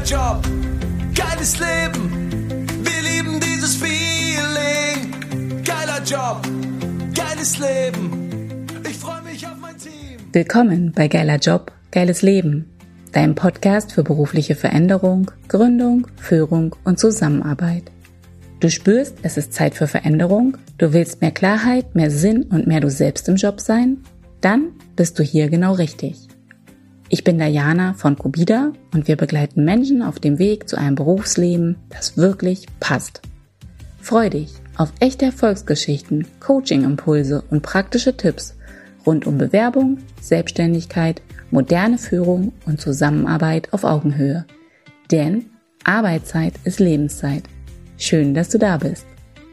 Job, geiles Leben, wir lieben dieses Feeling. Geiler Job, geiles Leben, ich freue mich auf mein Team. Willkommen bei Geiler Job, geiles Leben, deinem Podcast für berufliche Veränderung, Gründung, Führung und Zusammenarbeit. Du spürst, es ist Zeit für Veränderung, du willst mehr Klarheit, mehr Sinn und mehr du selbst im Job sein? Dann bist du hier genau richtig. Ich bin Diana von Cubida und wir begleiten Menschen auf dem Weg zu einem Berufsleben, das wirklich passt. Freu dich auf echte Erfolgsgeschichten, Coaching-Impulse und praktische Tipps rund um Bewerbung, Selbstständigkeit, moderne Führung und Zusammenarbeit auf Augenhöhe. Denn Arbeitszeit ist Lebenszeit. Schön, dass du da bist.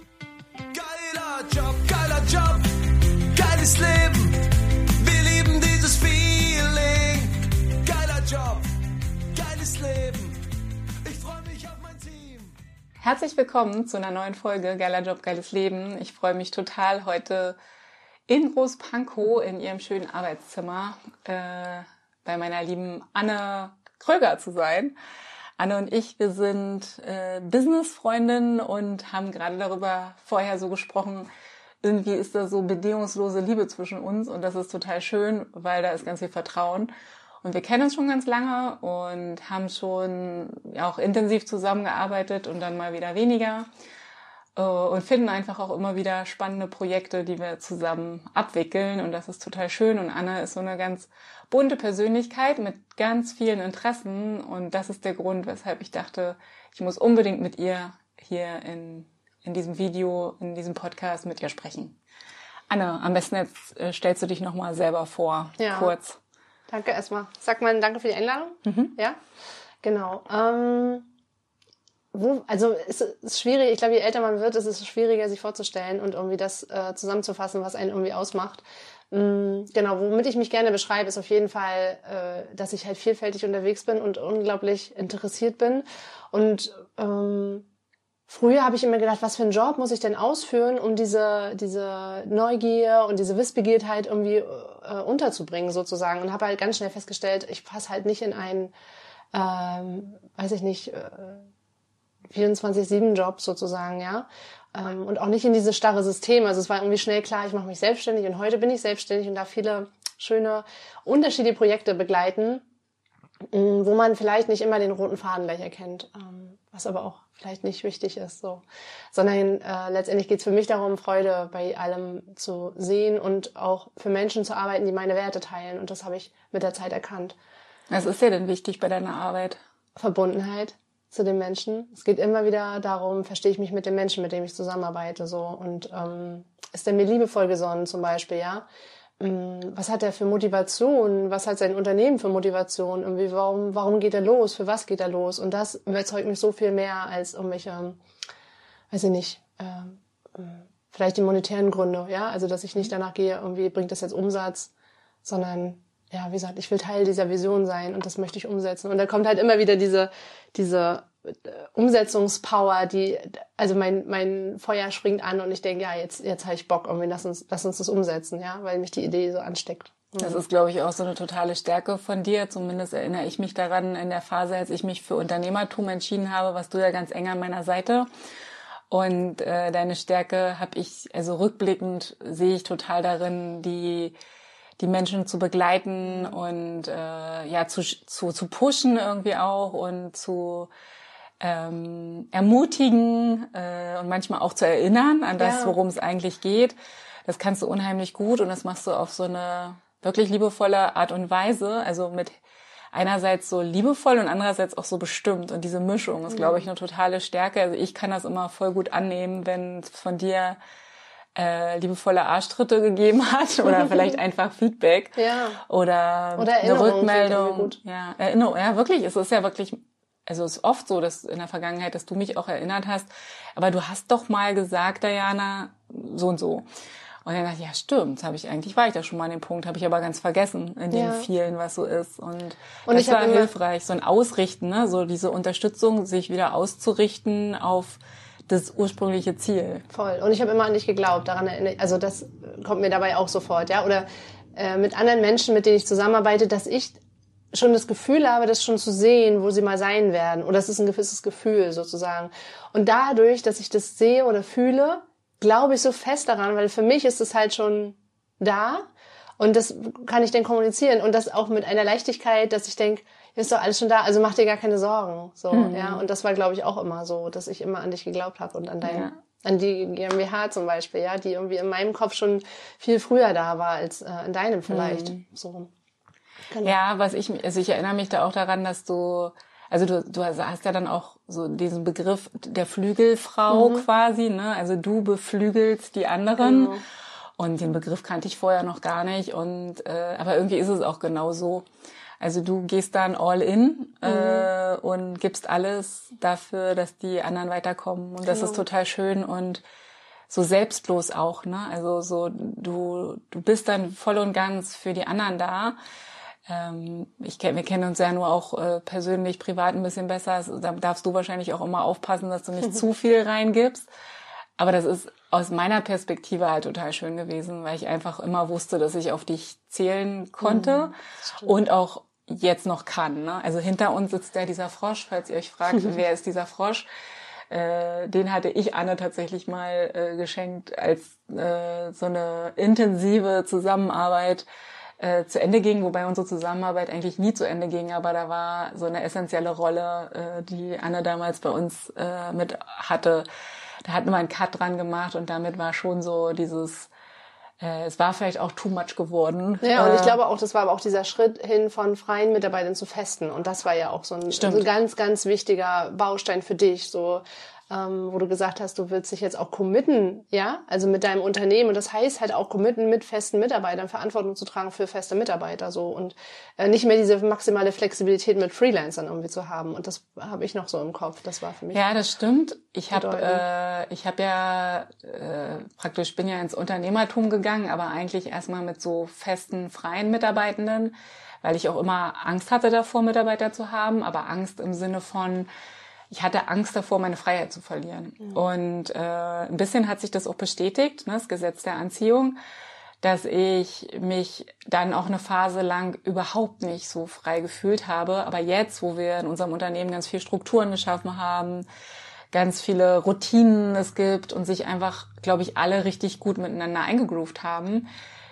Geiler Job, geiles Leben. Wir lieben dieses Feeling. Geiler Job, geiles Leben. Ich freue mich auf mein Team. Herzlich willkommen zu einer neuen Folge Geiler Job, geiles Leben. Ich freue mich total, heute in Großpankow in ihrem schönen Arbeitszimmer bei meiner lieben Anne Kröger zu sein. Anne und ich, wir sind Business-Freundinnen und haben gerade darüber vorher so gesprochen, irgendwie ist da so bedingungslose Liebe zwischen uns und das ist total schön, weil da ist ganz viel Vertrauen. Und wir kennen uns schon ganz lange und haben schon auch intensiv zusammengearbeitet und dann mal wieder weniger und finden einfach auch immer wieder spannende Projekte, die wir zusammen abwickeln und das ist total schön. Und Anne ist so eine ganz bunte Persönlichkeit mit ganz vielen Interessen und das ist der Grund, weshalb ich dachte, ich muss unbedingt mit ihr hier in diesem Video, in diesem Podcast mit ihr sprechen. Anne, am besten jetzt stellst du dich nochmal selber vor, kurz. Danke erstmal. Sag mal danke für die Einladung. Ja, genau. Also es ist schwierig, ich glaube, je älter man wird, ist es schwieriger, sich vorzustellen und irgendwie das zusammenzufassen, was einen irgendwie ausmacht. Genau, womit ich mich gerne beschreibe, ist auf jeden Fall, dass ich halt vielfältig unterwegs bin und unglaublich interessiert bin. Und früher habe ich immer gedacht, was für einen Job muss ich denn ausführen, um diese Neugier und diese Wissbegiertheit irgendwie unterzubringen sozusagen. Und habe halt ganz schnell festgestellt, ich passe halt nicht in einen, 24/7-Job sozusagen, ja. Und auch nicht in dieses starre System. Also es war irgendwie schnell klar, ich mache mich selbstständig und heute bin ich selbstständig und darf viele schöne, unterschiedliche Projekte begleiten, wo man vielleicht nicht immer den roten Faden gleich erkennt, was aber auch vielleicht nicht wichtig ist, so. Sondern letztendlich geht es für mich darum, Freude bei allem zu sehen und auch für Menschen zu arbeiten, die meine Werte teilen. Und das habe ich mit der Zeit erkannt. Was ist dir denn wichtig bei deiner Arbeit? Verbundenheit zu den Menschen. Es geht immer wieder darum, verstehe ich mich mit dem Menschen, mit dem ich zusammenarbeite, so. Und ist der mir liebevoll gesonnen zum Beispiel, ja? Was hat er für Motivation? Was hat sein Unternehmen für Motivation? Irgendwie, warum geht er los? Für was geht er los? Und das überzeugt mich so viel mehr als irgendwelche, weiß ich nicht, vielleicht die monetären Gründe, ja? Also, dass ich nicht danach gehe, irgendwie bringt das jetzt Umsatz, sondern, ja, wie gesagt, ich will Teil dieser Vision sein und das möchte ich umsetzen. Und da kommt halt immer wieder diese Umsetzungspower, also mein Feuer springt an und ich denke, ja, jetzt habe ich Bock, irgendwie lass uns das umsetzen, ja, weil mich die Idee so ansteckt. Das ist, glaube ich, auch so eine totale Stärke von dir. Zumindest erinnere ich mich daran in der Phase, als ich mich für Unternehmertum entschieden habe, warst du ja ganz eng an meiner Seite. Und deine Stärke habe ich, also rückblickend sehe ich total darin, die Menschen zu begleiten und zu pushen irgendwie auch und zu ermutigen und manchmal auch zu erinnern an das, worum es eigentlich geht. Das kannst du unheimlich gut und das machst du auf so eine wirklich liebevolle Art und Weise, also mit einerseits so liebevoll und andererseits auch so bestimmt und diese Mischung ist, glaube ich, eine totale Stärke. Also ich kann das immer voll gut annehmen, wenn es von dir liebevolle Arschtritte gegeben hat oder vielleicht einfach Feedback oder eine Rückmeldung. Ja, Erinnerung. Ja, wirklich. Es ist ja wirklich, also es ist oft so, dass in der Vergangenheit, dass du mich auch erinnert hast, aber du hast doch mal gesagt, Diana, so und so. Und dann dachte ich, ja stimmt, war ich da schon mal an dem Punkt, habe ich aber ganz vergessen in dem vielen, was so ist. Und das war hilfreich, so ein Ausrichten, ne? So diese Unterstützung, sich wieder auszurichten auf das ursprüngliche Ziel. Voll. Und ich habe immer an dich geglaubt, also das kommt mir dabei auch sofort, ja. Oder mit anderen Menschen, mit denen ich zusammenarbeite, dass ich schon das Gefühl habe, das schon zu sehen, wo sie mal sein werden. Oder es ist ein gewisses Gefühl sozusagen. Und dadurch, dass ich das sehe oder fühle, glaube ich so fest daran, weil für mich ist es halt schon da. Und das kann ich dann kommunizieren. Und das auch mit einer Leichtigkeit, dass ich denke, ist doch alles schon da, also mach dir gar keine Sorgen. So, ja. Und das war, glaube ich, auch immer so, dass ich immer an dich geglaubt habe und an an die GmbH zum Beispiel, ja, die irgendwie in meinem Kopf schon viel früher da war als in deinem vielleicht. So. Genau. Ja, ich erinnere mich da auch daran, dass du hast ja dann auch so diesen Begriff der Flügelfrau quasi, ne? Also du beflügelst die anderen. Genau. Und den Begriff kannte ich vorher noch gar nicht. Und aber irgendwie ist es auch genau so. Also du gehst dann all in und gibst alles dafür, dass die anderen weiterkommen. Und das ist total schön und so selbstlos auch, ne? Also so du bist dann voll und ganz für die anderen da. Wir kennen uns ja nur auch persönlich, privat ein bisschen besser. Also, da darfst du wahrscheinlich auch immer aufpassen, dass du nicht zu viel reingibst. Aber das ist aus meiner Perspektive halt total schön gewesen, weil ich einfach immer wusste, dass ich auf dich zählen konnte und auch jetzt noch kann. Ne? Also hinter uns sitzt ja dieser Frosch, falls ihr euch fragt, wer ist dieser Frosch? Den hatte ich Anne tatsächlich mal geschenkt, als so eine intensive Zusammenarbeit zu Ende ging, wobei unsere Zusammenarbeit eigentlich nie zu Ende ging, aber da war so eine essentielle Rolle, die Anne damals bei uns mit hatte. Da hatten wir einen Cut dran gemacht und damit war schon so dieses, es war vielleicht auch too much geworden. Ja, und ich glaube auch, das war aber auch dieser Schritt hin von freien Mitarbeitern zu festen. Und das war ja auch so ein ganz, ganz wichtiger Baustein für dich, so wo du gesagt hast, du willst dich jetzt auch committen, ja, also mit deinem Unternehmen. Und das heißt halt auch committen, mit festen Mitarbeitern Verantwortung zu tragen für feste Mitarbeiter, so, und nicht mehr diese maximale Flexibilität mit Freelancern irgendwie zu haben. Und das habe ich noch so im Kopf. Das war für mich. Ja, das stimmt. Ich bin ja ins Unternehmertum gegangen, aber eigentlich erstmal mit so festen, freien Mitarbeitenden, weil ich auch immer Angst hatte davor, Mitarbeiter zu haben, aber Angst im Sinne von, ich hatte Angst davor, meine Freiheit zu verlieren. Mhm. Und ein bisschen hat sich das auch bestätigt, ne, das Gesetz der Anziehung, dass ich mich dann auch eine Phase lang überhaupt nicht so frei gefühlt habe. Aber jetzt, wo wir in unserem Unternehmen ganz viel Strukturen geschaffen haben, ganz viele Routinen es gibt und sich einfach, glaube ich, alle richtig gut miteinander eingegroovt haben,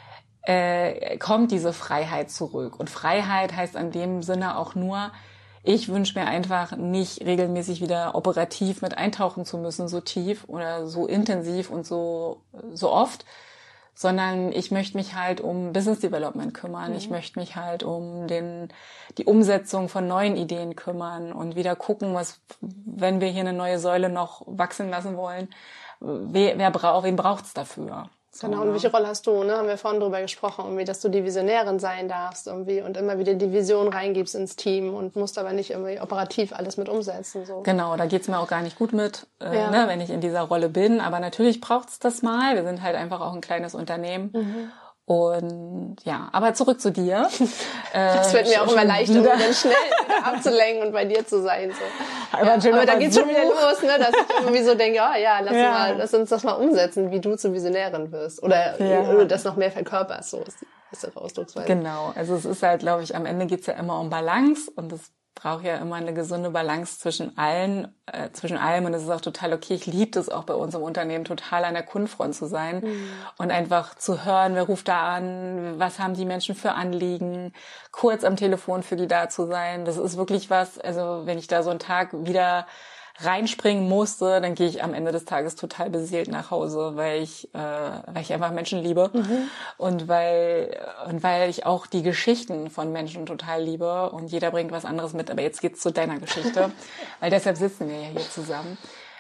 kommt diese Freiheit zurück. Und Freiheit heißt in dem Sinne auch nur, ich wünsche mir einfach nicht regelmäßig wieder operativ mit eintauchen zu müssen, so tief oder so intensiv und so oft, sondern ich möchte mich halt um Business Development kümmern. Mhm. Ich möchte mich halt um die Umsetzung von neuen Ideen kümmern und wieder gucken, wenn wir hier eine neue Säule noch wachsen lassen wollen, wen braucht's dafür? So, genau, und welche Rolle hast du, ne? Haben wir vorhin drüber gesprochen, irgendwie, dass du die Visionärin sein darfst irgendwie und immer wieder die Vision reingibst ins Team und musst aber nicht irgendwie operativ alles mit umsetzen. So. Genau, da geht's mir auch gar nicht gut mit, ne, wenn ich in dieser Rolle bin. Aber natürlich braucht's das mal. Wir sind halt einfach auch ein kleines Unternehmen. Mhm. Und ja, aber zurück zu dir. Das wird mir auch immer leichter, um dann schnell wieder abzulenken und bei dir zu sein. So. Aber da geht's schon wieder los, ne, dass ich irgendwie so denke, lass uns das mal umsetzen, wie du zur Visionärin wirst. Oder das noch mehr verkörperst, so ist die bessere Ausdrucksweise. Genau, also es ist halt, glaube ich, am Ende geht's ja immer um Balance und es braucht ja immer eine gesunde Balance zwischen allem und es ist auch total okay. Ich liebe es auch bei uns im Unternehmen total an der Kundenfront zu sein und einfach zu hören, wer ruft da an, was haben die Menschen für Anliegen, kurz am Telefon für die da zu sein. Das ist wirklich was, also wenn ich da so einen Tag wieder reinspringen musste, dann gehe ich am Ende des Tages total beseelt nach Hause, weil ich einfach Menschen liebe und weil ich auch die Geschichten von Menschen total liebe und jeder bringt was anderes mit, aber jetzt geht's zu deiner Geschichte, weil deshalb sitzen wir ja hier zusammen.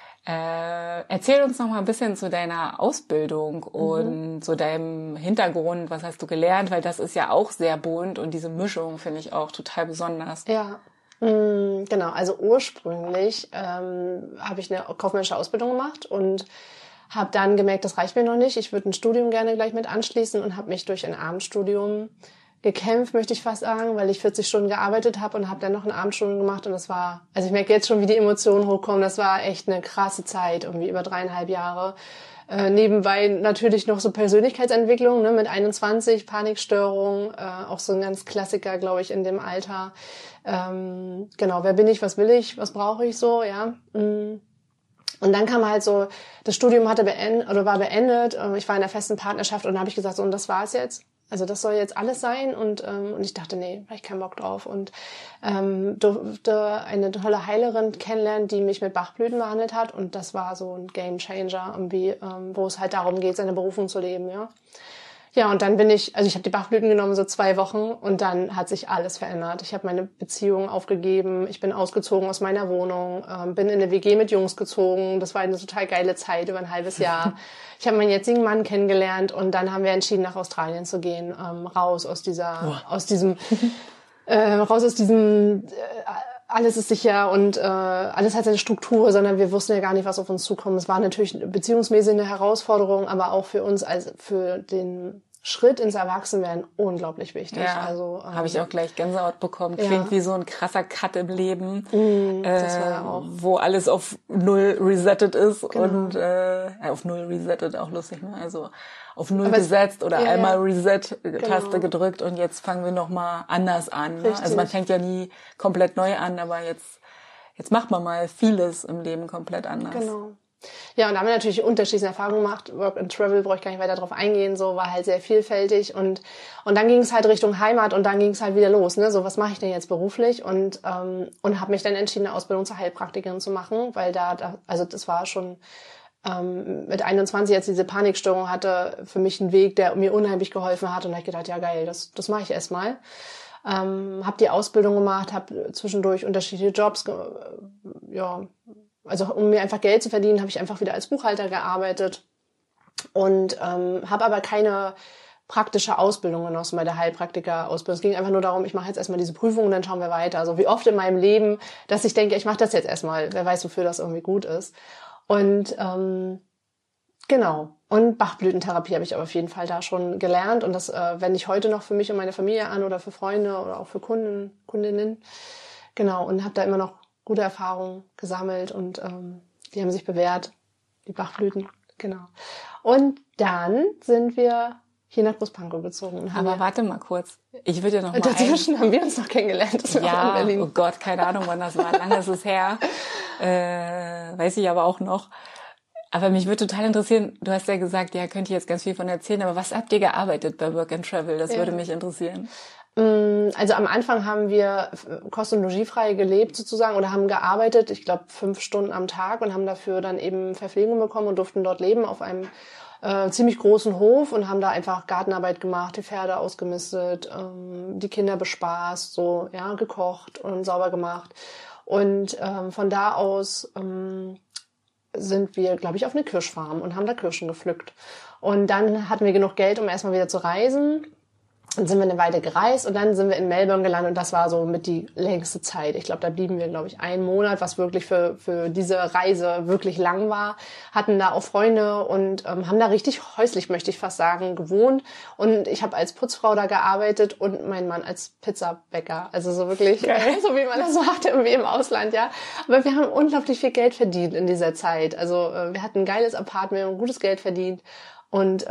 Erzähl uns noch mal ein bisschen zu deiner Ausbildung und zu deinem Hintergrund, was hast du gelernt, weil das ist ja auch sehr bunt und diese Mischung finde ich auch total besonders. Ja. Genau, also ursprünglich habe ich eine kaufmännische Ausbildung gemacht und habe dann gemerkt, das reicht mir noch nicht. Ich würde ein Studium gerne gleich mit anschließen und habe mich durch ein Abendstudium gekämpft, möchte ich fast sagen, weil ich 40 Stunden gearbeitet habe und habe dann noch ein Abendstudium gemacht und das war, also ich merke jetzt schon, wie die Emotionen hochkommen, das war echt eine krasse Zeit, irgendwie über 3,5 Jahre. Nebenbei natürlich noch so Persönlichkeitsentwicklung, ne, mit 21, Panikstörung, auch so ein ganz Klassiker, glaube ich, in dem Alter. Genau, wer bin ich, was will ich, was brauche ich so, ja. Und dann kam halt so, das Studium war beendet, ich war in einer festen Partnerschaft und dann habe ich gesagt, so, und das war's jetzt. Also das soll jetzt alles sein und ich dachte, nee, habe ich keinen Bock drauf und durfte eine tolle Heilerin kennenlernen, die mich mit Bachblüten behandelt hat und das war so ein Game Changer, irgendwie, wo es halt darum geht, seine Berufung zu leben, ja. Ja, und dann ich habe die Bachblüten genommen, so 2 Wochen und dann hat sich alles verändert. Ich habe meine Beziehung aufgegeben, ich bin ausgezogen aus meiner Wohnung, bin in eine WG mit Jungs gezogen. Das war eine total geile Zeit, über ein halbes Jahr. Ich habe meinen jetzigen Mann kennengelernt und dann haben wir entschieden, nach Australien zu gehen, raus aus diesem alles ist sicher und alles hat seine Struktur, sondern wir wussten ja gar nicht, was auf uns zukommt. Es war natürlich beziehungsmäßig eine Herausforderung, aber auch für uns als für den Schritt ins Erwachsenwerden unglaublich wichtig. Ja, also habe ich auch gleich Gänsehaut bekommen. Klingt wie so ein krasser Cut im Leben, das war ja auch. wo alles auf 0 resettet ist Genau. und auf 0 resettet auch lustig, ne? Also auf 0 gesetzt oder einmal Reset-Taste gedrückt und jetzt fangen wir nochmal anders an. Ne? Also man fängt ja nie komplett neu an, aber jetzt macht man mal vieles im Leben komplett anders. Genau. Ja, und da haben wir natürlich unterschiedliche Erfahrungen gemacht. Work and Travel, brauche ich gar nicht weiter drauf eingehen, so war halt sehr vielfältig und dann ging es halt Richtung Heimat und dann ging es halt wieder los, ne? So, was mache ich denn jetzt beruflich? Und habe mich dann entschieden, eine Ausbildung zur Heilpraktikerin zu machen, weil also das war schon mit 21, als ich diese Panikstörung hatte, für mich ein Weg, der mir unheimlich geholfen hat und da habe ich gedacht, ja geil, das mache ich erstmal. Habe die Ausbildung gemacht, habe zwischendurch unterschiedliche Jobs, also um mir einfach Geld zu verdienen, habe ich einfach wieder als Buchhalter gearbeitet und habe aber keine praktische Ausbildung genossen bei der Heilpraktiker-Ausbildung. Es ging einfach nur darum, ich mache jetzt erstmal diese Prüfung und dann schauen wir weiter. Also wie oft in meinem Leben, dass ich denke, ich mache das jetzt erstmal, wer weiß, wofür das irgendwie gut ist. Und genau. Und Bachblütentherapie habe ich aber auf jeden Fall da schon gelernt. Und das wende ich heute noch für mich und meine Familie an oder für Freunde oder auch für Kundinnen. Genau. Und habe da immer noch gute Erfahrungen gesammelt und die haben sich bewährt, die Bachblüten. Genau. Und dann sind wir hier nach Großpankow gezogen. Aber warte mal kurz. Ich würde ja noch mal dazwischen haben wir uns noch kennengelernt. Das war auch in Berlin. Oh Gott, keine Ahnung, wann das war. Lange ist es her. Weiß ich aber auch noch. Aber mich würde total interessieren, du hast ja gesagt, ja, könnt ihr jetzt ganz viel von erzählen, aber was habt ihr gearbeitet bei Work and Travel? Das würde mich interessieren. Also am Anfang haben wir kost- und logiefrei gelebt sozusagen oder haben gearbeitet, ich glaube 5 Stunden am Tag und haben dafür dann eben Verpflegung bekommen und durften dort leben auf einem ziemlich großen Hof und haben da einfach Gartenarbeit gemacht, die Pferde ausgemistet, die Kinder bespaßt, so ja, gekocht und sauber gemacht. Und von da aus sind wir, glaube ich, auf eine Kirschfarm und haben da Kirschen gepflückt. Und dann hatten wir genug Geld, um erstmal wieder zu reisen. Dann sind wir eine Weile gereist und dann sind wir in Melbourne gelandet und das war so mit die längste Zeit. Ich glaube, da blieben wir, glaube ich, 1 Monat, was wirklich für diese Reise wirklich lang war. Hatten da auch Freunde und haben da richtig häuslich, möchte ich fast sagen, gewohnt. Und ich habe als Putzfrau da gearbeitet und mein Mann als Pizzabäcker. Also so wirklich, so wie man das macht, irgendwie im Ausland, ja. Aber wir haben unglaublich viel Geld verdient in dieser Zeit. Also wir hatten ein geiles Apartment und gutes Geld verdient. Und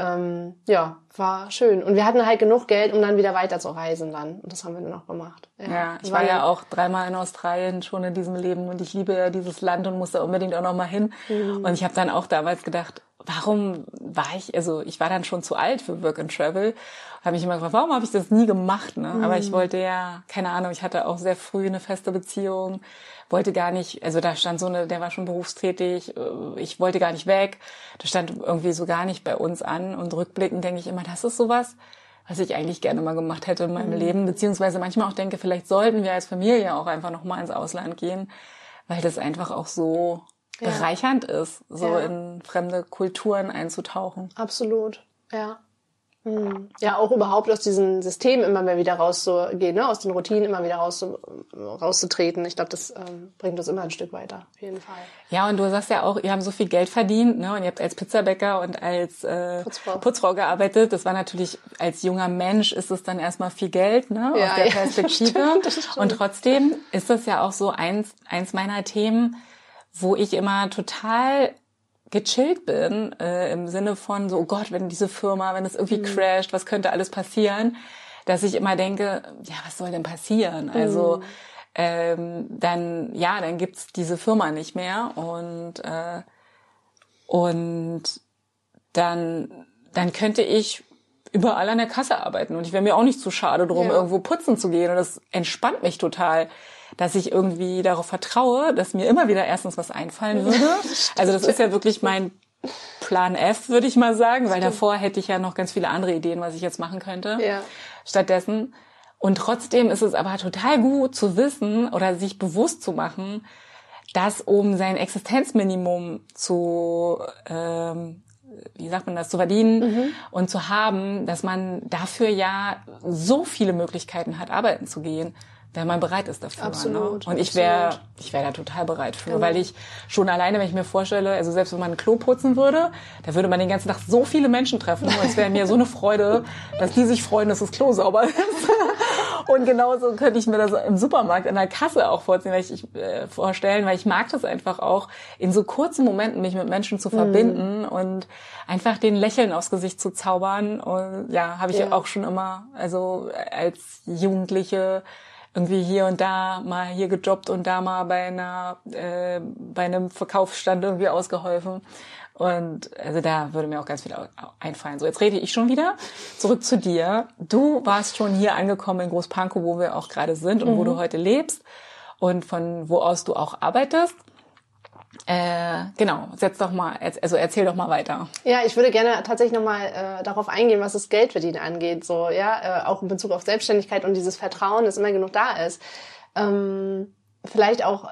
war schön. Und wir hatten halt genug Geld, um dann wieder weiter zu reisen dann. Und das haben wir nur noch gemacht. Ja, ich war ja auch 3-mal in Australien schon in diesem Leben und ich liebe ja dieses Land und muss da unbedingt auch noch mal hin. Und ich habe dann auch damals gedacht, warum war ich war dann schon zu alt für Work and Travel. Habe mich immer gefragt, warum habe ich das nie gemacht, ne? Aber ich wollte ja, keine Ahnung, ich hatte auch sehr früh eine feste Beziehung, wollte gar nicht, also da stand der war schon berufstätig, ich wollte gar nicht weg, das stand irgendwie so gar nicht bei uns an und rückblickend denke ich immer, das ist sowas, was ich eigentlich gerne mal gemacht hätte in meinem Leben, beziehungsweise manchmal auch denke, vielleicht sollten wir als Familie auch einfach noch mal ins Ausland gehen, weil das einfach auch so bereichernd ist, so in fremde Kulturen einzutauchen. Absolut, ja. Ja, auch überhaupt aus diesen Systemen immer mehr wieder rauszugehen, ne? Aus den Routinen immer wieder rauszutreten. Ich glaube, das bringt uns immer ein Stück weiter, auf jeden Fall. Ja, und du sagst ja auch, ihr habt so viel Geld verdient, ne? Und ihr habt als Pizzabäcker und als Putzfrau gearbeitet. Das war natürlich, als junger Mensch ist es dann erstmal viel Geld, ne? Aus der Perspektive. Das stimmt. Und trotzdem ist das ja auch so eins meiner Themen, wo ich immer total gechillt bin, im Sinne von so, oh Gott, wenn diese Firma, wenn es irgendwie crasht, was könnte alles passieren, dass ich immer denke, ja, was soll denn passieren? Also dann gibt's diese Firma nicht mehr und dann könnte ich überall an der Kasse arbeiten und ich wäre mir auch nicht zu schade drum, irgendwo putzen zu gehen und das entspannt mich total, dass ich irgendwie darauf vertraue, dass mir immer wieder erstens was einfallen würde. Also das ist ja wirklich mein Plan F, würde ich mal sagen, weil davor hätte ich ja noch ganz viele andere Ideen, was ich jetzt machen könnte. Ja. Stattdessen. Und trotzdem ist es aber total gut zu wissen oder sich bewusst zu machen, dass um sein Existenzminimum zu zu verdienen und zu haben, dass man dafür ja so viele Möglichkeiten hat, arbeiten zu gehen, wenn man bereit ist dafür. Absolut. Ne? Und ich wäre da total bereit für, weil ich schon alleine, wenn ich mir vorstelle, also selbst wenn man ein Klo putzen würde, da würde man den ganzen Tag so viele Menschen treffen und es wäre mir so eine Freude, dass die sich freuen, dass das Klo sauber ist. Und genauso könnte ich mir das im Supermarkt an der Kasse auch vorstellen, weil ich mag das einfach auch, in so kurzen Momenten mich mit Menschen zu verbinden und einfach den Lächeln aufs Gesicht zu zaubern. Und habe ich auch schon immer, also als Jugendliche irgendwie hier und da mal hier gejobbt und da mal bei einem Verkaufsstand irgendwie ausgeholfen. Und also da würde mir auch ganz viel einfallen. So, jetzt rede ich schon wieder. Zurück zu dir. Du warst schon hier angekommen in Großpankow, wo wir auch gerade sind und wo du heute lebst und von wo aus du auch arbeitest. Erzähl doch mal weiter. Ja, ich würde gerne tatsächlich nochmal darauf eingehen, was das Geldverdienen angeht, so, ja, auch in Bezug auf Selbstständigkeit und dieses Vertrauen, das immer genug da ist. Vielleicht auch,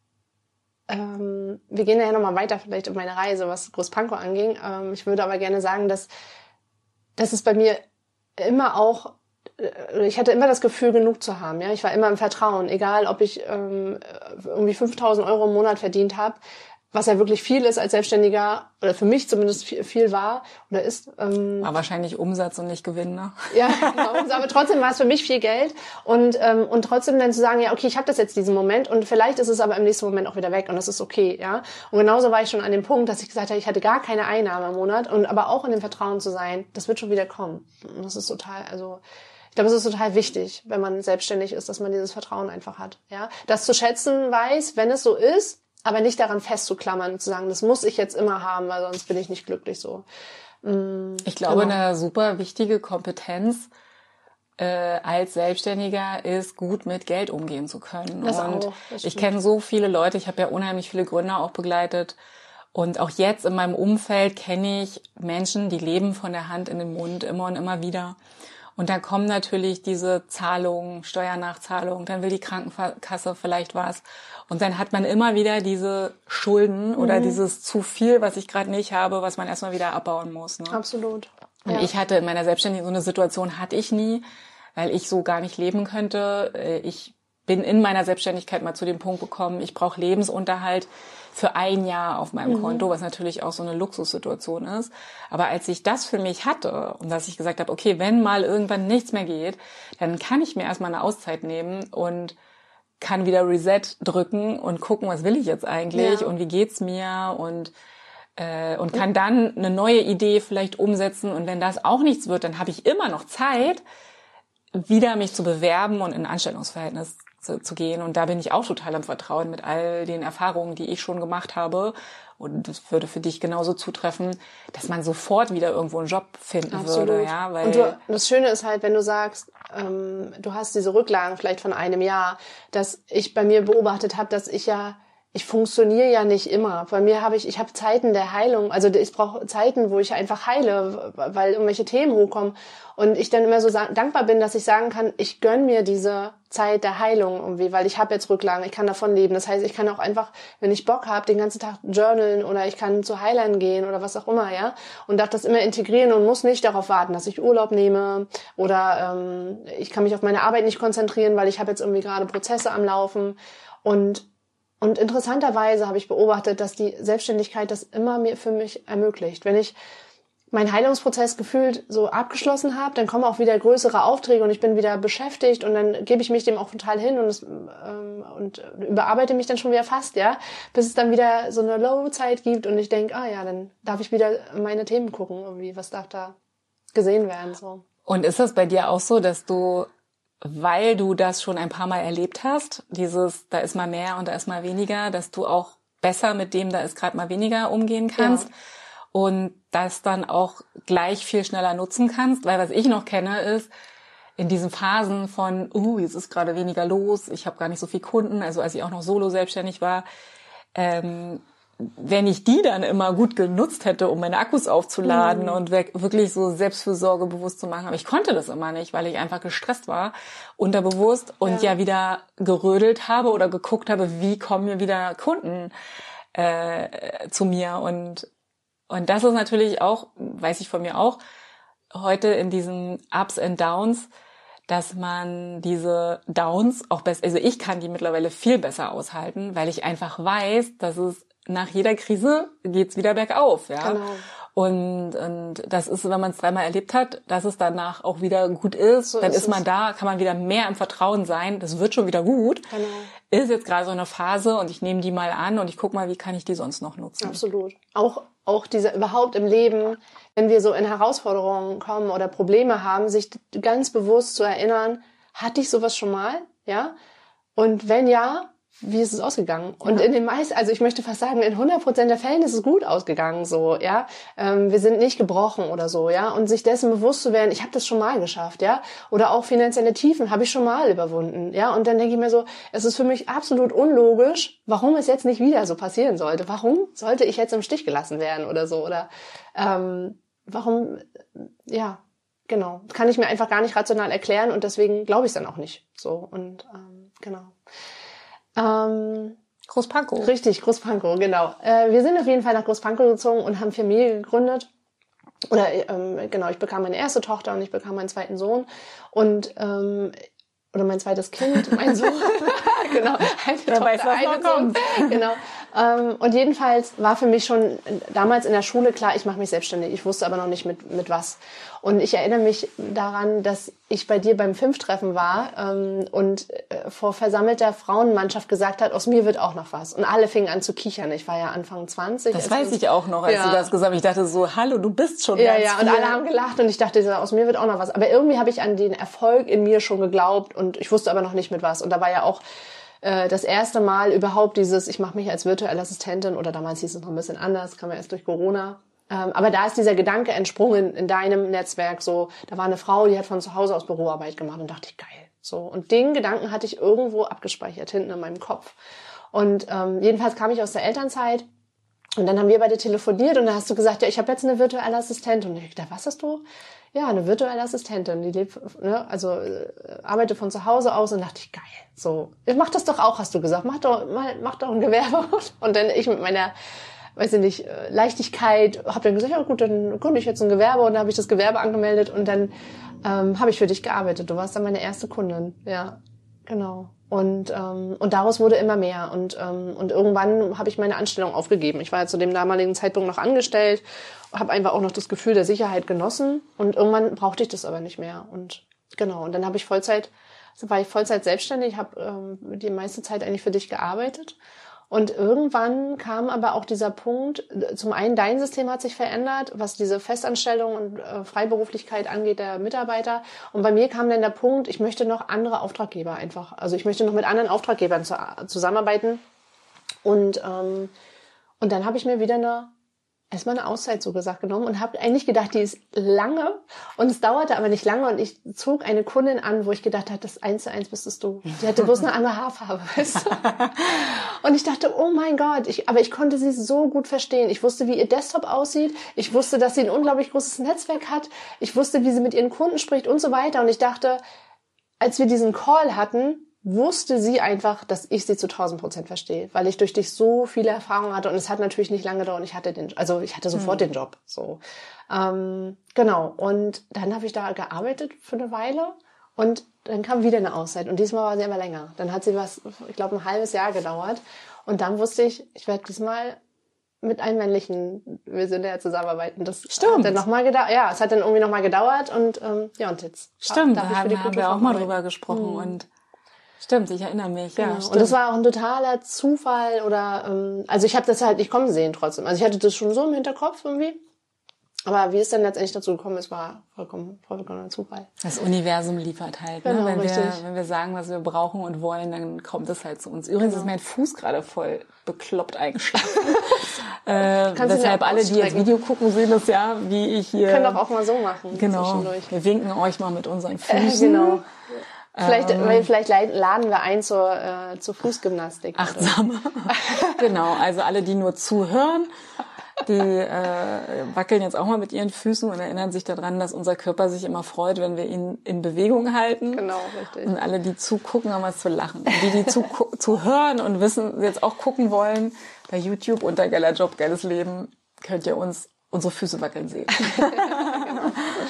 wir gehen ja nochmal weiter vielleicht auf meine Reise, was Großpankow anging. Ich würde aber gerne sagen, dass es bei mir immer auch, ich hatte immer das Gefühl, genug zu haben. Ja, ich war immer im Vertrauen, egal ob ich irgendwie 5.000 € im Monat verdient habe, was ja wirklich viel ist als Selbstständiger, oder für mich zumindest viel war oder ist. War wahrscheinlich Umsatz und nicht Gewinn, ne? Ja, genau. Aber trotzdem war es für mich viel Geld und trotzdem dann zu sagen, ja, okay, ich habe das jetzt diesen Moment und vielleicht ist es aber im nächsten Moment auch wieder weg und das ist okay, ja. Und genauso war ich schon an dem Punkt, dass ich gesagt habe, ich hatte gar keine Einnahme im Monat und aber auch in dem Vertrauen zu sein, das wird schon wieder kommen. Und das ist total, ich glaube, es ist total wichtig, wenn man selbstständig ist, dass man dieses Vertrauen einfach hat, ja. Das zu schätzen weiß, wenn es so ist, aber nicht daran festzuklammern, zu sagen, das muss ich jetzt immer haben, weil sonst bin ich nicht glücklich so. Ich glaube, eine super wichtige Kompetenz als Selbstständiger ist, gut mit Geld umgehen zu können. Und ich kenne so viele Leute, ich habe ja unheimlich viele Gründer auch begleitet. Und auch jetzt in meinem Umfeld kenne ich Menschen, die leben von der Hand in den Mund immer und immer wieder. Und dann kommen natürlich diese Zahlungen, Steuernachzahlungen, dann will die Krankenkasse vielleicht was. Und dann hat man immer wieder diese Schulden oder dieses zu viel, was ich gerade nicht habe, was man erstmal wieder abbauen muss. Ne? Absolut. Und ich hatte in meiner Selbstständigkeit so eine Situation, hatte ich nie, weil ich so gar nicht leben könnte. Ich bin in meiner Selbstständigkeit mal zu dem Punkt gekommen, ich brauche Lebensunterhalt für ein Jahr auf meinem Konto, was natürlich auch so eine Luxussituation ist. Aber als ich das für mich hatte und dass ich gesagt habe, okay, wenn mal irgendwann nichts mehr geht, dann kann ich mir erstmal eine Auszeit nehmen und kann wieder Reset drücken und gucken, was will ich jetzt eigentlich und wie geht's mir und kann dann eine neue Idee vielleicht umsetzen. Und wenn das auch nichts wird, dann habe ich immer noch Zeit, wieder mich zu bewerben und in ein Anstellungsverhältnis zu gehen. Und da bin ich auch total im Vertrauen mit all den Erfahrungen, die ich schon gemacht habe. Und das würde für dich genauso zutreffen, dass man sofort wieder irgendwo einen Job finden würde. Ja, weil und das Schöne ist halt, wenn du sagst, du hast diese Rücklagen vielleicht von einem Jahr, dass ich bei mir beobachtet habe, dass ich funktioniere ja nicht immer. Bei mir ich habe Zeiten der Heilung, also ich brauche Zeiten, wo ich einfach heile, weil irgendwelche Themen hochkommen. Und ich dann immer so dankbar bin, dass ich sagen kann, ich gönne mir diese Zeit der Heilung irgendwie, weil ich habe jetzt Rücklagen, ich kann davon leben. Das heißt, ich kann auch einfach, wenn ich Bock habe, den ganzen Tag journalen oder ich kann zu Heilern gehen oder was auch immer, ja. Und darf das immer integrieren und muss nicht darauf warten, dass ich Urlaub nehme oder ich kann mich auf meine Arbeit nicht konzentrieren, weil ich habe jetzt irgendwie gerade Prozesse am Laufen. Und interessanterweise habe ich beobachtet, dass die Selbstständigkeit das immer mir für mich ermöglicht. Wenn ich meinen Heilungsprozess gefühlt so abgeschlossen habe, dann kommen auch wieder größere Aufträge und ich bin wieder beschäftigt und dann gebe ich mich dem auch total hin und überarbeite mich dann schon wieder fast, ja, bis es dann wieder so eine Low-Zeit gibt und ich denke, dann darf ich wieder meine Themen gucken, irgendwie, was darf da gesehen werden, so. Und ist das bei dir auch so, dass du, weil du das schon ein paar Mal erlebt hast, da ist mal mehr und da ist mal weniger, dass du auch besser mit dem, da ist gerade mal weniger umgehen kannst? Ja. Und das dann auch gleich viel schneller nutzen kannst, weil was ich noch kenne ist, in diesen Phasen von, jetzt ist gerade weniger los, ich habe gar nicht so viel Kunden, also als ich auch noch solo selbstständig war, wenn ich die dann immer gut genutzt hätte, um meine Akkus aufzuladen und wirklich so Selbstfürsorge bewusst zu machen, aber ich konnte das immer nicht, weil ich einfach gestresst war, unterbewusst und ja wieder gerödelt habe oder geguckt habe, wie kommen mir wieder Kunden zu mir und das ist natürlich auch, weiß ich von mir auch, heute in diesen Ups and Downs, dass man diese Downs auch besser, also ich kann die mittlerweile viel besser aushalten, weil ich einfach weiß, dass es nach jeder Krise geht's wieder bergauf, ja. Genau. Und das ist, wenn man es 3-mal erlebt hat, dass es danach auch wieder gut ist, so dann ist man da, kann man wieder mehr im Vertrauen sein, das wird schon wieder gut. Genau. Ist jetzt gerade so eine Phase und ich nehme die mal an und ich guck mal, wie kann ich die sonst noch nutzen. Absolut. Auch diese überhaupt im Leben, wenn wir so in Herausforderungen kommen oder Probleme haben, sich ganz bewusst zu erinnern, hatte ich sowas schon mal, ja? Und wenn ja, wie ist es ausgegangen? Und in den meisten, also ich möchte fast sagen, in 100% der Fällen ist es gut ausgegangen, so, ja. Wir sind nicht gebrochen oder so, ja. Und sich dessen bewusst zu werden, ich habe das schon mal geschafft, ja. Oder auch finanzielle Tiefen habe ich schon mal überwunden, ja. Und dann denke ich mir so, es ist für mich absolut unlogisch, warum es jetzt nicht wieder so passieren sollte. Warum sollte ich jetzt im Stich gelassen werden oder so? Oder warum, ja, genau. Das kann ich mir einfach gar nicht rational erklären und deswegen glaube ich es dann auch nicht. So, und genau. Großpankow. Richtig, Großpankow, genau. Wir sind auf jeden Fall nach Großpankow gezogen und haben Familie gegründet. Oder genau, ich bekam meine erste Tochter und ich bekam meinen zweiten Sohn und oder mein zweites Kind, mein Sohn. Genau, Wer weiß, was noch kommt. Genau. Und jedenfalls war für mich schon damals in der Schule klar, ich mache mich selbstständig. Ich wusste aber noch nicht mit was. Und ich erinnere mich daran, dass ich bei dir beim FINF-Treffen war und vor versammelter Frauenmannschaft gesagt hat, aus mir wird auch noch was. Und alle fingen an zu kichern. Ich war ja Anfang 20. Das weiß ich auch noch, als du das gesagt hast. Ich dachte so, hallo, du bist schon ganz und alle haben gelacht und ich dachte, aus mir wird auch noch was. Aber irgendwie habe ich an den Erfolg in mir schon geglaubt und ich wusste aber noch nicht mit was. Und da war ja auch das erste Mal überhaupt dieses, ich mache mich als virtuelle Assistentin, oder damals hieß es noch ein bisschen anders, kam ja erst durch Corona. Aber da ist dieser Gedanke entsprungen in deinem Netzwerk, so, da war eine Frau, die hat von zu Hause aus Büroarbeit gemacht und dachte ich, geil. So, und den Gedanken hatte ich irgendwo abgespeichert, hinten in meinem Kopf. Und jedenfalls kam ich aus der Elternzeit und dann haben wir beide telefoniert und dann hast du gesagt, ja, ich habe jetzt eine virtuelle Assistentin. Und ich dachte, was hast du? Ja, eine virtuelle Assistentin, die lebt, arbeitet von zu Hause aus und dachte ich, geil. So, mach das doch auch, hast du gesagt. Mach doch ein Gewerbe. Und dann ich mit meiner, weiß ich nicht, Leichtigkeit, habe dann gesagt, ja gut, dann gründe ich jetzt ein Gewerbe und dann habe ich das Gewerbe angemeldet und dann habe ich für dich gearbeitet. Du warst dann meine erste Kundin. Ja, genau. Und daraus wurde immer mehr und irgendwann habe ich meine Anstellung aufgegeben. Ich war ja zu dem damaligen Zeitpunkt noch angestellt, habe einfach auch noch das Gefühl der Sicherheit genossen und irgendwann brauchte ich das aber nicht mehr und genau. Und dann war ich Vollzeit selbstständig, habe die meiste Zeit eigentlich für dich gearbeitet. Und irgendwann kam aber auch dieser Punkt, zum einen dein System hat sich verändert, was diese Festanstellung und Freiberuflichkeit angeht der Mitarbeiter. Und bei mir kam dann der Punkt, ich möchte noch andere Auftraggeber einfach, also ich möchte noch mit anderen Auftraggebern zusammenarbeiten. Und dann habe ich mir wieder erstmal eine Auszeit so gesagt genommen und habe eigentlich gedacht, die ist lange und es dauerte aber nicht lange und ich zog eine Kundin an, wo ich gedacht habe, das 1:1 bist es du. Die hatte bloß eine andere Haarfarbe, weißt du? Und ich dachte, oh mein Gott, aber ich konnte sie so gut verstehen. Ich wusste, wie ihr Desktop aussieht. Ich wusste, dass sie ein unglaublich großes Netzwerk hat. Ich wusste, wie sie mit ihren Kunden spricht und so weiter. Und ich dachte, als wir diesen Call hatten, wusste sie einfach, dass ich sie zu 1000% verstehe, weil ich durch dich so viele Erfahrungen hatte und es hat natürlich nicht lange gedauert und ich hatte sofort den Job, so. Genau. Und dann habe ich da gearbeitet für eine Weile und dann kam wieder eine Auszeit und diesmal war sie aber länger. Dann hat sie ich glaube, ein halbes Jahr gedauert und dann wusste ich werde diesmal mit einem männlichen Visionär zusammenarbeiten. Das Stimmt. Hat dann nochmal gedauert. Ja, es hat dann irgendwie nochmal gedauert und und jetzt. Stimmt, darf ich für die da haben wir auch mal drüber gesprochen und stimmt, ich erinnere mich. Genau. Ja, stimmt. Und das war auch ein totaler Zufall oder also ich habe das halt nicht kommen sehen trotzdem. Also ich hatte das schon so im Hinterkopf irgendwie. Aber wie es dann letztendlich dazu gekommen ist, war vollkommen ein Zufall. Das Universum liefert halt. Genau, Ne? richtig. Wenn wir sagen, was wir brauchen und wollen, dann kommt es halt zu uns. Übrigens ist mein Fuß gerade voll bekloppt eingeschlafen. Deshalb alle, die jetzt Video gucken, sehen das ja, wie ich hier... Können doch auch mal so machen. Genau, wir winken euch mal mit unseren Füßen. Genau. Vielleicht laden wir ein zur Fußgymnastik. Achtsam. Genau, also alle, die nur zuhören, die wackeln jetzt auch mal mit ihren Füßen und erinnern sich daran, dass unser Körper sich immer freut, wenn wir ihn in Bewegung halten. Genau, richtig. Und alle, die zugucken, haben was zu lachen. Und die zuhören und wissen, jetzt auch gucken wollen, bei YouTube unter Geiler Job, geiles Leben, könnt ihr uns unsere Füße wackeln sehen. Genau.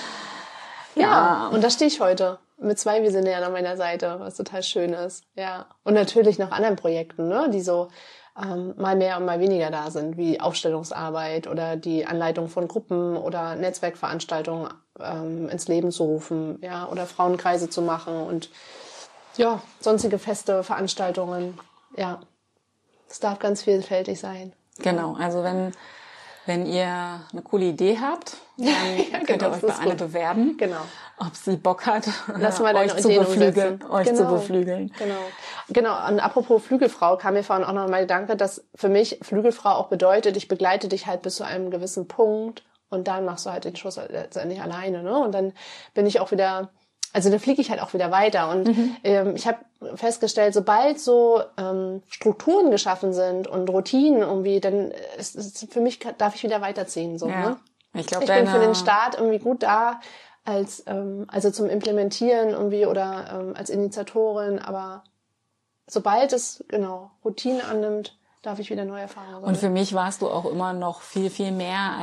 Ja, und da stehe ich heute mit 2 Visionären an meiner Seite, was total schön ist. Ja. Und natürlich noch anderen Projekten, ne, die so mal mehr und mal weniger da sind, wie Aufstellungsarbeit oder die Anleitung von Gruppen oder Netzwerkveranstaltungen ins Leben zu rufen, ja, oder Frauenkreise zu machen und ja, sonstige Feste, Veranstaltungen, ja. Es darf ganz vielfältig sein. Genau, also wenn ihr eine coole Idee habt, dann könnt ihr euch bei Anne bewerben. Genau. Ob sie Bock hat, euch zu beflügeln. Genau. Und apropos Flügelfrau, kam mir vorhin auch noch mal der Gedanke, dass für mich Flügelfrau auch bedeutet, ich begleite dich halt bis zu einem gewissen Punkt und dann machst du halt den Schuss letztendlich alleine, ne? Und dann bin ich auch wieder, also dann fliege ich halt auch wieder weiter. Und ich habe festgestellt, sobald so Strukturen geschaffen sind und Routinen irgendwie, dann ist für mich, darf ich wieder weiterziehen. So, ja. Ne? Ich bin für den Start irgendwie gut da, also zum Implementieren irgendwie oder als Initiatorin, aber sobald es Routine annimmt, darf ich wieder neue Erfahrungen sammeln. Und für mich warst du auch immer noch viel, viel mehr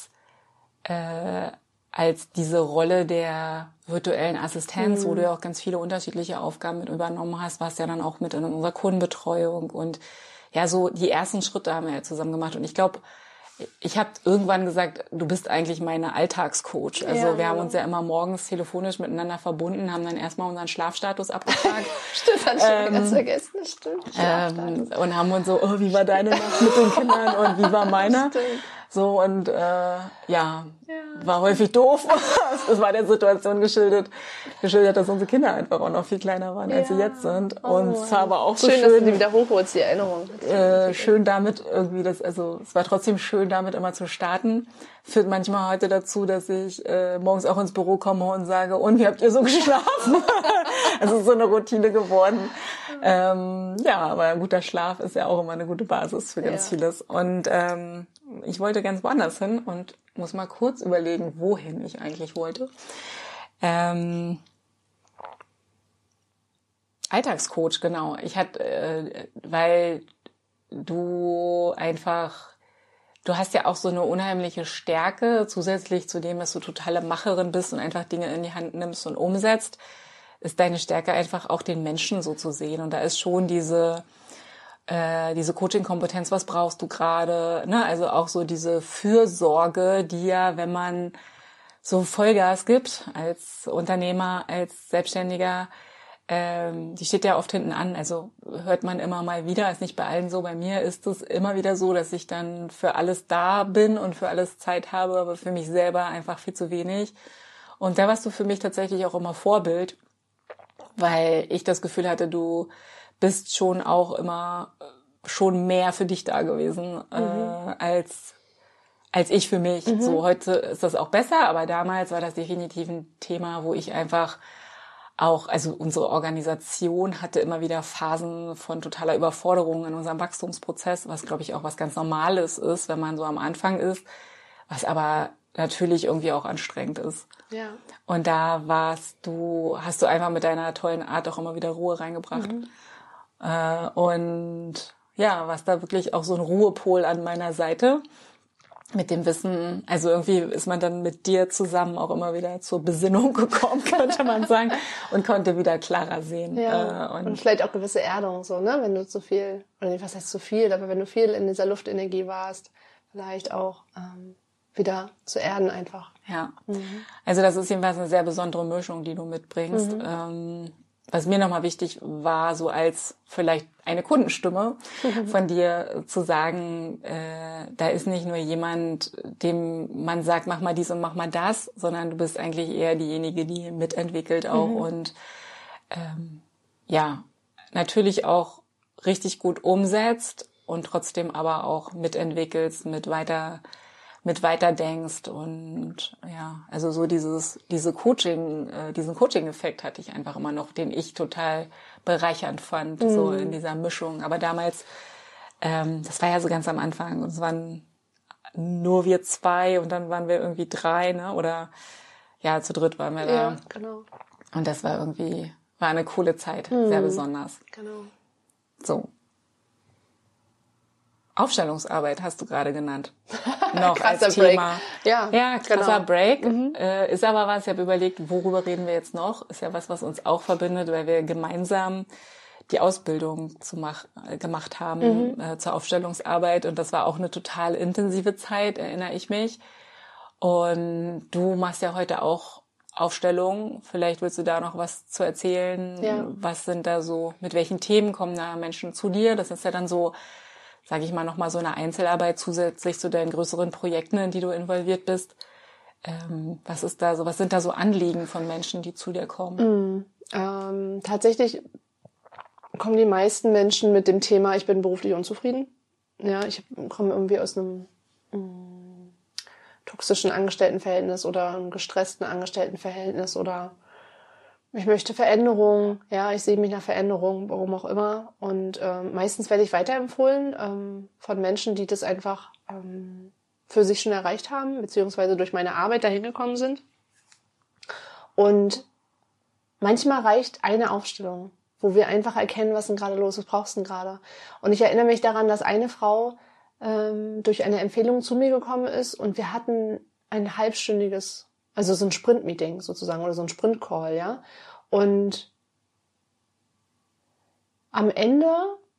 als diese Rolle der virtuellen Assistenz, wo du ja auch ganz viele unterschiedliche Aufgaben mit übernommen hast, warst ja dann auch mit in unserer Kundenbetreuung und ja, so die ersten Schritte haben wir ja zusammen gemacht. Und ich glaube, ich habe irgendwann gesagt, du bist eigentlich meine Alltagscoach. Also wir haben uns ja immer morgens telefonisch miteinander verbunden, haben dann erstmal unseren Schlafstatus abgefragt. Stimmt, hatte ich ganz vergessen. Stimmt. Und haben uns so, wie war deine Nacht mit den Kindern und wie war meiner? Stimmt. So und war häufig doof. Es war der Situation geschildert, dass unsere Kinder einfach auch noch viel kleiner waren, als sie jetzt sind. Und es war aber auch so schön, dass du die wieder hochholst, die Erinnerung. Schön damit irgendwie es war trotzdem schön damit immer zu starten. Führt manchmal heute dazu, dass ich morgens auch ins Büro komme und sage, und wie habt ihr so geschlafen? Es ist so eine Routine geworden. Aber ein guter Schlaf ist ja auch immer eine gute Basis für ganz vieles. Und ich wollte ganz woanders hin und muss mal kurz überlegen, wohin ich eigentlich wollte. Alltagscoach, genau. Weil du hast ja auch so eine unheimliche Stärke, zusätzlich zu dem, dass du totale Macherin bist und einfach Dinge in die Hand nimmst und umsetzt, ist deine Stärke einfach auch den Menschen so zu sehen. Und da ist schon diese Coaching-Kompetenz, was brauchst du gerade, ne? Also auch so diese Fürsorge, die ja, wenn man so Vollgas gibt als Unternehmer, als Selbstständiger, die steht ja oft hinten an. Also hört man immer mal wieder, ist nicht bei allen so. Bei mir ist es immer wieder so, dass ich dann für alles da bin und für alles Zeit habe, aber für mich selber einfach viel zu wenig. Und da warst du für mich tatsächlich auch immer Vorbild, weil ich das Gefühl hatte, du bist schon auch immer schon mehr für dich da gewesen als ich für mich. So heute ist das auch besser, aber damals war das definitiv ein Thema, wo ich einfach auch, also unsere Organisation hatte immer wieder Phasen von totaler Überforderung in unserem Wachstumsprozess, was glaube ich auch was ganz Normales ist, wenn man so am Anfang ist, was aber natürlich irgendwie auch anstrengend ist. Ja. Und da hast du einfach mit deiner tollen Art auch immer wieder Ruhe reingebracht. Und ja, warst da wirklich auch so ein Ruhepol an meiner Seite mit dem Wissen, also irgendwie ist man dann mit dir zusammen auch immer wieder zur Besinnung gekommen, könnte man sagen, und konnte wieder klarer sehen. Ja, und vielleicht auch gewisse Erdung, so, ne, wenn du zu viel, oder nicht, was heißt zu viel, aber wenn du viel in dieser Luftenergie warst, vielleicht auch wieder zu erden einfach. Ja, also das ist jedenfalls eine sehr besondere Mischung, die du mitbringst. Was mir nochmal wichtig war, so als vielleicht eine Kundenstimme von dir zu sagen, da ist nicht nur jemand, dem man sagt, mach mal dies und mach mal das, sondern du bist eigentlich eher diejenige, die mitentwickelt auch und natürlich auch richtig gut umsetzt und trotzdem aber auch mitentwickelst, mit weiter denkst und also so diesen Coaching-Effekt hatte ich einfach immer noch, den ich total bereichernd fand, so in dieser Mischung. Aber damals, das war ja so ganz am Anfang, und es waren nur wir 2 und dann waren wir irgendwie 3, ne? Oder zu dritt waren wir da. Ja, genau. Und das war eine coole Zeit, sehr besonders. Genau. So. Aufstellungsarbeit hast du gerade genannt. Noch als Thema. Break. Ja, krasser Break. Ist aber was, ich habe überlegt, worüber reden wir jetzt noch? Ist ja was uns auch verbindet, weil wir gemeinsam die Ausbildung gemacht haben zur Aufstellungsarbeit. Und das war auch eine total intensive Zeit, erinnere ich mich. Und du machst ja heute auch Aufstellung. Vielleicht willst du da noch was zu erzählen. Ja. Was sind da so, mit welchen Themen kommen da Menschen zu dir? Das ist ja dann so, sage ich mal, nochmal so eine Einzelarbeit zusätzlich zu deinen größeren Projekten, in die du involviert bist. Was sind da so Anliegen von Menschen, die zu dir kommen? Tatsächlich kommen die meisten Menschen mit dem Thema, ich bin beruflich unzufrieden. Ja, ich komme irgendwie aus einem toxischen Angestelltenverhältnis oder einem gestressten Angestelltenverhältnis oder ich möchte Veränderung, ja, ich sehe mich nach Veränderung, warum auch immer. Und meistens werde ich weiterempfohlen von Menschen, die das einfach für sich schon erreicht haben, beziehungsweise durch meine Arbeit dahin gekommen sind. Und manchmal reicht eine Aufstellung, wo wir einfach erkennen, was denn gerade los ist, was brauchst du denn gerade. Und ich erinnere mich daran, dass eine Frau durch eine Empfehlung zu mir gekommen ist und wir hatten ein halbstündiges, also so ein Sprint-Meeting sozusagen oder so ein Sprint-Call, ja. Und am Ende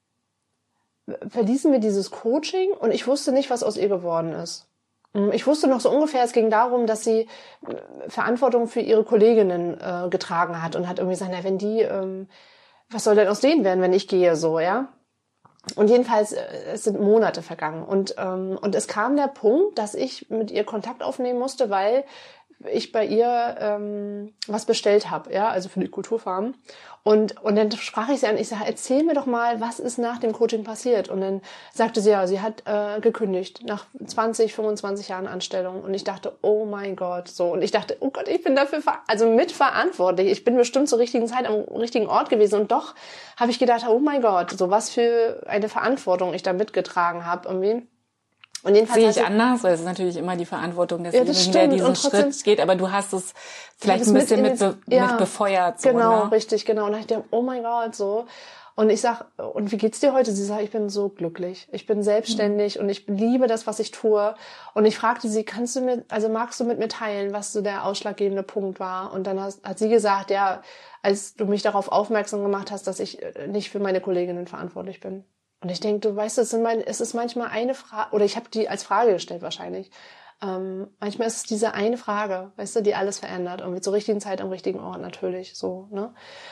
verließen wir dieses Coaching und ich wusste nicht, was aus ihr geworden ist. Ich wusste noch so ungefähr, es ging darum, dass sie Verantwortung für ihre Kolleginnen getragen hat und hat irgendwie gesagt, na, wenn die, was soll denn aus denen werden, wenn ich gehe, so, ja. Und jedenfalls, es sind Monate vergangen und es kam der Punkt, dass ich mit ihr Kontakt aufnehmen musste, weil ich bei ihr was bestellt habe, ja, also für die Kulturfarm. Und dann sprach ich sie an, ich sage, erzähl mir doch mal, was ist nach dem Coaching passiert? Und dann sagte sie, ja, sie hat gekündigt nach 20, 25 Jahren Anstellung. Und ich dachte, oh mein Gott, so. Und ich dachte, oh Gott, ich bin dafür mitverantwortlich. Ich bin bestimmt zur richtigen Zeit am richtigen Ort gewesen. Und doch habe ich gedacht, oh mein Gott, so was für eine Verantwortung ich da mitgetragen habe irgendwie. Und jedenfalls sehe ich anders, weil es ist natürlich immer die Verantwortung desjenigen, der diesen Schritt geht, aber du hast es vielleicht ein bisschen mit befeuert. So, genau, ne? Richtig, genau. Und dann dachte ich, oh mein Gott, so. Und ich sag, und wie geht's dir heute? Sie sagt, ich bin so glücklich. Ich bin selbstständig und ich liebe das, was ich tue. Und ich fragte sie, magst du mit mir teilen, was so der ausschlaggebende Punkt war? Und dann hat sie gesagt, ja, als du mich darauf aufmerksam gemacht hast, dass ich nicht für meine Kolleginnen verantwortlich bin. Und ich denke, du weißt, es ist manchmal eine Frage, oder ich habe die als Frage gestellt wahrscheinlich. Manchmal ist es diese eine Frage, weißt du, die alles verändert. Irgendwie zur richtigen Zeit am richtigen Ort natürlich, so, ne?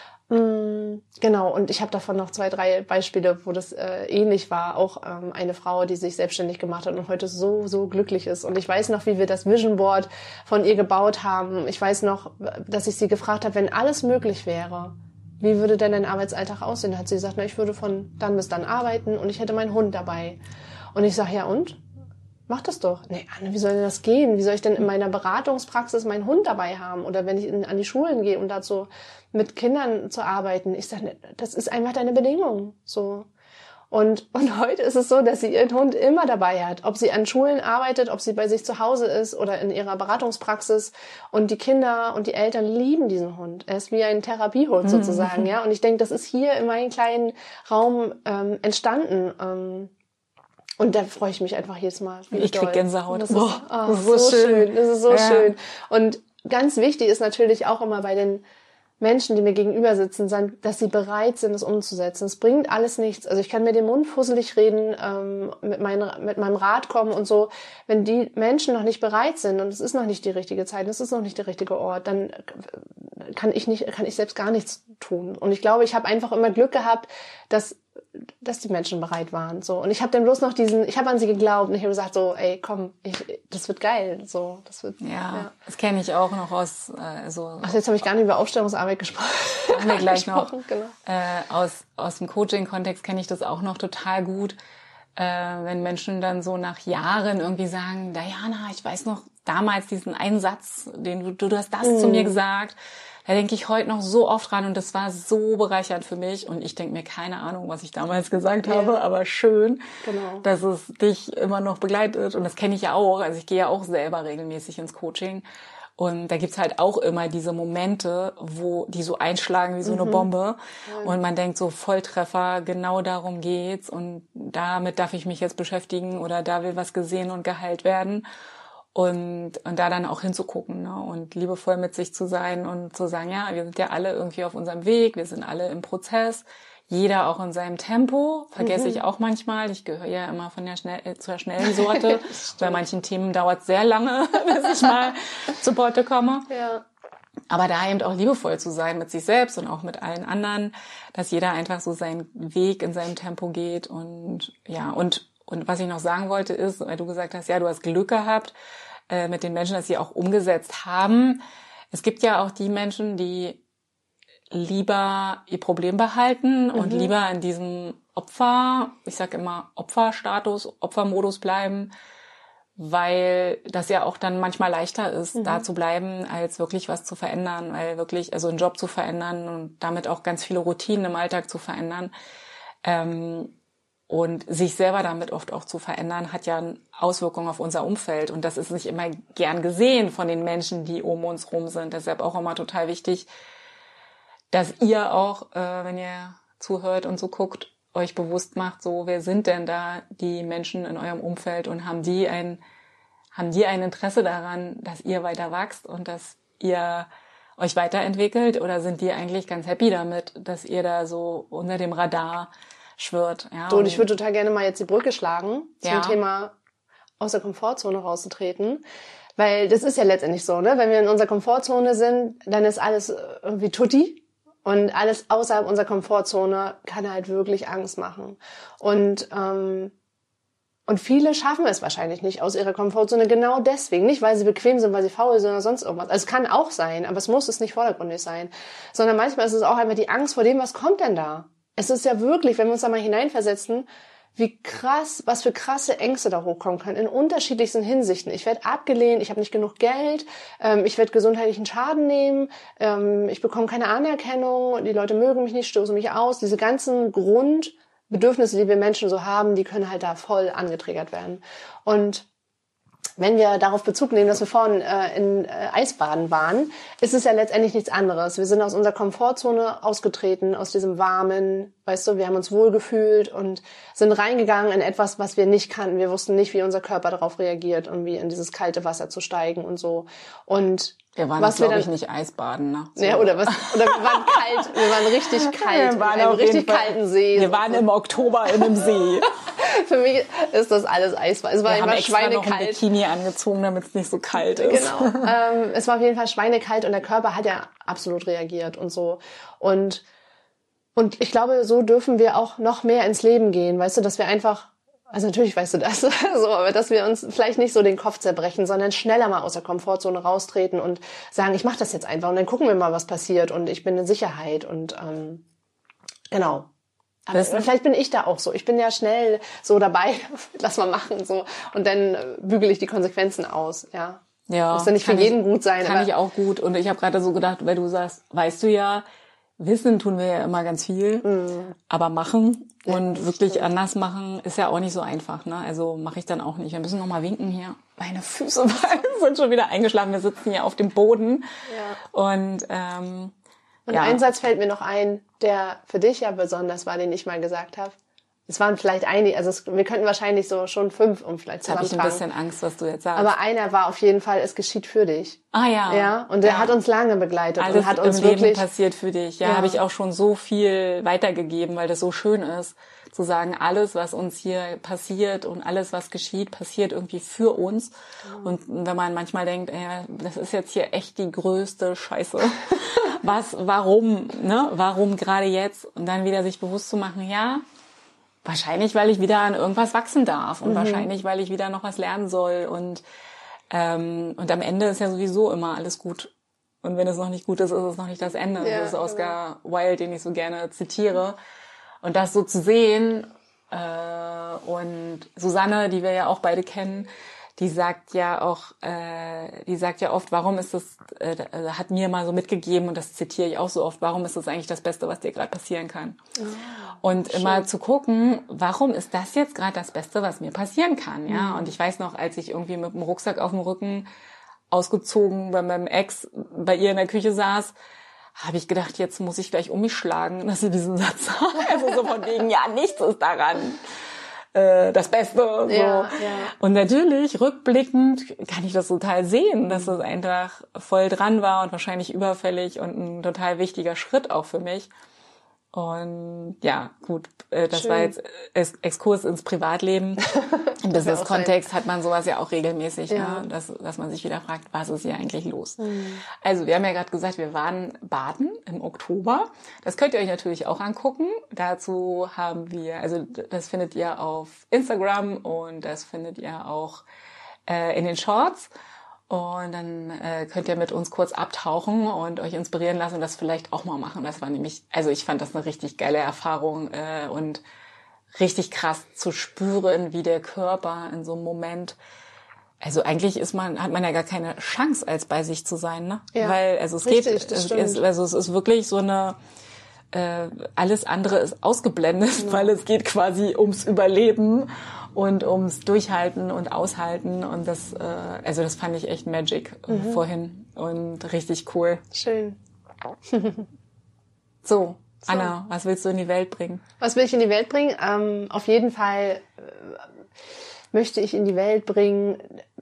Genau, und ich habe davon noch 2, 3 Beispiele, wo das ähnlich war. Auch eine Frau, die sich selbstständig gemacht hat und heute so glücklich ist. Und ich weiß noch, wie wir das Vision Board von ihr gebaut haben. Ich weiß noch, dass ich sie gefragt habe, wenn alles möglich wäre, wie würde denn dein Arbeitsalltag aussehen? Da hat sie gesagt, na, ich würde von dann bis dann arbeiten und ich hätte meinen Hund dabei. Und ich sage, ja und? Mach das doch. Nee, Anne, wie soll denn das gehen? Wie soll ich denn in meiner Beratungspraxis meinen Hund dabei haben? Oder wenn ich an die Schulen gehe, um dazu mit Kindern zu arbeiten? Ich sage, das ist einfach deine Bedingung. So. Und heute ist es so, dass sie ihren Hund immer dabei hat. Ob sie an Schulen arbeitet, ob sie bei sich zu Hause ist oder in ihrer Beratungspraxis. Und die Kinder und die Eltern lieben diesen Hund. Er ist wie ein Therapiehund sozusagen, ja. Und ich denke, das ist hier in meinem kleinen Raum entstanden. Und da freue ich mich einfach jedes Mal. Ich krieg Gänsehaut. Das ist so schön. Das ist so schön. Und ganz wichtig ist natürlich auch immer bei den Menschen, die mir gegenüber sitzen, dass sie bereit sind, es umzusetzen. Es bringt alles nichts. Also ich kann mir den Mund fusselig reden, mit meinem Rat kommen und so. Wenn die Menschen noch nicht bereit sind und es ist noch nicht die richtige Zeit, es ist noch nicht der richtige Ort, dann kann ich selbst gar nichts tun. Und ich glaube, ich habe einfach immer Glück gehabt, dass die Menschen bereit waren. So. Und ich habe dann bloß noch ich habe an sie geglaubt und ich habe gesagt so, ey, komm, das wird geil. So, das wird, ja. Das kenne ich auch noch aus Ach, jetzt habe ich gar nicht über Aufstellungsarbeit gesprochen. Haben wir gleich noch. Genau. Aus dem Coaching-Kontext kenne ich das auch noch total gut. Wenn Menschen dann so nach Jahren irgendwie sagen, Diana, ich weiß noch damals diesen einen Satz, den du hast das zu mir gesagt. Da denke ich heute noch so oft dran und das war so bereichernd für mich und ich denke mir, keine Ahnung, was ich damals gesagt habe, aber schön, dass es dich immer noch begleitet und das kenne ich ja auch, also ich gehe ja auch selber regelmäßig ins Coaching und da gibt's halt auch immer diese Momente, wo die so einschlagen wie so eine Bombe und man denkt so Volltreffer, genau darum geht's und damit darf ich mich jetzt beschäftigen oder da will was gesehen und geheilt werden. Und da dann auch hinzugucken, ne? Und liebevoll mit sich zu sein und zu sagen, ja, wir sind ja alle irgendwie auf unserem Weg, wir sind alle im Prozess, jeder auch in seinem Tempo, vergesse ich auch manchmal, ich gehöre ja immer von zur schnellen Sorte, bei manchen Themen dauert es sehr lange, bis ich mal zu Potte komme. Ja. Aber da eben auch liebevoll zu sein mit sich selbst und auch mit allen anderen, dass jeder einfach so seinen Weg in seinem Tempo geht und ja, und was ich noch sagen wollte ist, weil du gesagt hast, ja, du hast Glück gehabt mit den Menschen, dass sie auch umgesetzt haben. Es gibt ja auch die Menschen, die lieber ihr Problem behalten und lieber in diesem ich sag immer Opferstatus, Opfermodus bleiben, weil das ja auch dann manchmal leichter ist, da zu bleiben, als wirklich was zu verändern, weil wirklich, also einen Job zu verändern und damit auch ganz viele Routinen im Alltag zu verändern. Und sich selber damit oft auch zu verändern, hat ja Auswirkungen auf unser Umfeld. Und das ist nicht immer gern gesehen von den Menschen, die um uns rum sind. Deshalb auch immer total wichtig, dass ihr auch, wenn ihr zuhört und so guckt, euch bewusst macht, so, wer sind denn da die Menschen in eurem Umfeld und haben die ein Interesse daran, dass ihr weiter wachst und dass ihr euch weiterentwickelt? Oder sind die eigentlich ganz happy damit, dass ihr da so unter dem Radar schwirrt. Ja, und ich würde total gerne mal jetzt die Brücke schlagen zum Thema aus der Komfortzone rauszutreten, weil das ist ja letztendlich so, ne? Wenn wir in unserer Komfortzone sind, dann ist alles irgendwie tutti und alles außerhalb unserer Komfortzone kann halt wirklich Angst machen. Und viele schaffen es wahrscheinlich nicht aus ihrer Komfortzone genau deswegen. Nicht, weil sie bequem sind, weil sie faul sind oder sonst irgendwas. Also es kann auch sein, aber es muss es nicht vordergründig sein. Sondern manchmal ist es auch einfach die Angst vor dem, was kommt denn da? Es ist ja wirklich, wenn wir uns da mal hineinversetzen, wie krass, was für krasse Ängste da hochkommen können, in unterschiedlichsten Hinsichten. Ich werde abgelehnt, ich habe nicht genug Geld, ich werde gesundheitlichen Schaden nehmen, ich bekomme keine Anerkennung, die Leute mögen mich nicht, stoßen mich aus. Diese ganzen Grundbedürfnisse, die wir Menschen so haben, die können halt da voll angetriggert werden. Und wenn wir darauf Bezug nehmen, dass wir vorhin in Eisbaden waren, ist es ja letztendlich nichts anderes. Wir sind aus unserer Komfortzone ausgetreten, aus diesem Warmen, weißt du, wir haben uns wohlgefühlt und sind reingegangen in etwas, was wir nicht kannten. Wir wussten nicht, wie unser Körper darauf reagiert, irgendwie in dieses kalte Wasser zu steigen und so. Und wir waren, glaube ich, nicht Eisbaden, ne? So. Ja, oder wir waren kalt, wir waren richtig kalt, wir waren in einem richtig kalten See. Wir waren im Oktober in einem See. Für mich ist das alles Eisbaden. Es war immer schweinekalt. Wir haben extra noch ein Bikini angezogen, damit es nicht so kalt ist. Genau. Es war auf jeden Fall schweinekalt und der Körper hat ja absolut reagiert und so. Und ich glaube, so dürfen wir auch noch mehr ins Leben gehen, weißt du, dass wir einfach, also natürlich weißt du das, so, aber dass wir uns vielleicht nicht so den Kopf zerbrechen, sondern schneller mal aus der Komfortzone raustreten und sagen, ich mache das jetzt einfach und dann gucken wir mal, was passiert und ich bin in Sicherheit und genau. Aber vielleicht bin ich da auch so. Ich bin ja schnell so dabei, lass mal machen so und dann bügele ich die Konsequenzen aus, ja. Ja. Muss ja nicht für jeden gut sein. Kann ich auch gut und ich habe gerade so gedacht, weil du sagst, weißt du ja, wissen tun wir ja immer ganz viel, aber machen und wirklich anders machen ist ja auch nicht so einfach, ne? Also mache ich dann auch nicht. Wir müssen noch mal winken hier. Meine Füße sind schon wieder eingeschlafen. Wir sitzen hier auf dem Boden. Ja. Und ein Satz fällt mir noch ein, der für dich ja besonders war, den ich mal gesagt habe. Es waren vielleicht einige, also wir könnten wahrscheinlich so schon 5 vielleicht Jetzt habe ich ein bisschen Angst, was du jetzt sagst. Aber einer war auf jeden Fall, es geschieht für dich. Ah ja. Ja, und der hat uns lange begleitet. Alles und hat uns im wirklich Leben passiert für dich. Ja, habe ich auch schon so viel weitergegeben, weil das so schön ist, zu sagen, alles, was uns hier passiert und alles, was geschieht, passiert irgendwie für uns. Und wenn man manchmal denkt, das ist jetzt hier echt die größte Scheiße. Warum gerade jetzt? Und dann wieder sich bewusst zu machen, ja, wahrscheinlich, weil ich wieder an irgendwas wachsen darf und wahrscheinlich, weil ich wieder noch was lernen soll und am Ende ist ja sowieso immer alles gut. Und wenn es noch nicht gut ist, ist es noch nicht das Ende. Ja, das ist Oscar Wilde, den ich so gerne zitiere. Und das so zu sehen und Susanne, die wir ja auch beide kennen, die sagt ja oft, warum ist das, hat mir mal so mitgegeben, und das zitiere ich auch so oft, warum ist das eigentlich das Beste, was dir gerade passieren kann? Und schön. Immer zu gucken, warum ist das jetzt gerade das Beste, was mir passieren kann? Ja. Und ich weiß noch, als ich irgendwie mit dem Rucksack auf dem Rücken ausgezogen bei meinem Ex bei ihr in der Küche saß, habe ich gedacht, jetzt muss ich gleich um mich schlagen, dass sie diesen Satz sagt. Also so von wegen, ja, nichts ist daran das Beste. So. Ja. Und natürlich, rückblickend, kann ich das total sehen, dass es einfach voll dran war und wahrscheinlich überfällig und ein total wichtiger Schritt auch für mich. Und ja, gut, das Schön. War jetzt Exkurs ins Privatleben. Im Business-Kontext hat man sowas ja auch regelmäßig, ne? Dass man sich wieder fragt, was ist hier eigentlich los? Also wir haben ja gerade gesagt, wir waren baden im Oktober. Das könnt ihr euch natürlich auch angucken. Dazu haben wir, also das findet ihr auf Instagram und das findet ihr auch in den Shorts. Und dann könnt ihr mit uns kurz abtauchen und euch inspirieren lassen und das vielleicht auch mal machen. Das war nämlich, also ich fand das eine richtig geile Erfahrung und richtig krass zu spüren, wie der Körper in so einem Moment, also eigentlich hat man ja gar keine Chance, als bei sich zu sein, ne? Ja, weil, also es richtig, geht, es ist wirklich so eine, alles andere ist ausgeblendet, weil es geht quasi ums Überleben und ums Durchhalten und Aushalten und das fand ich echt Magic vorhin und richtig cool. Schön. So, Anna, was willst du in die Welt bringen? Was will ich in die Welt bringen? Auf jeden Fall möchte ich in die Welt bringen,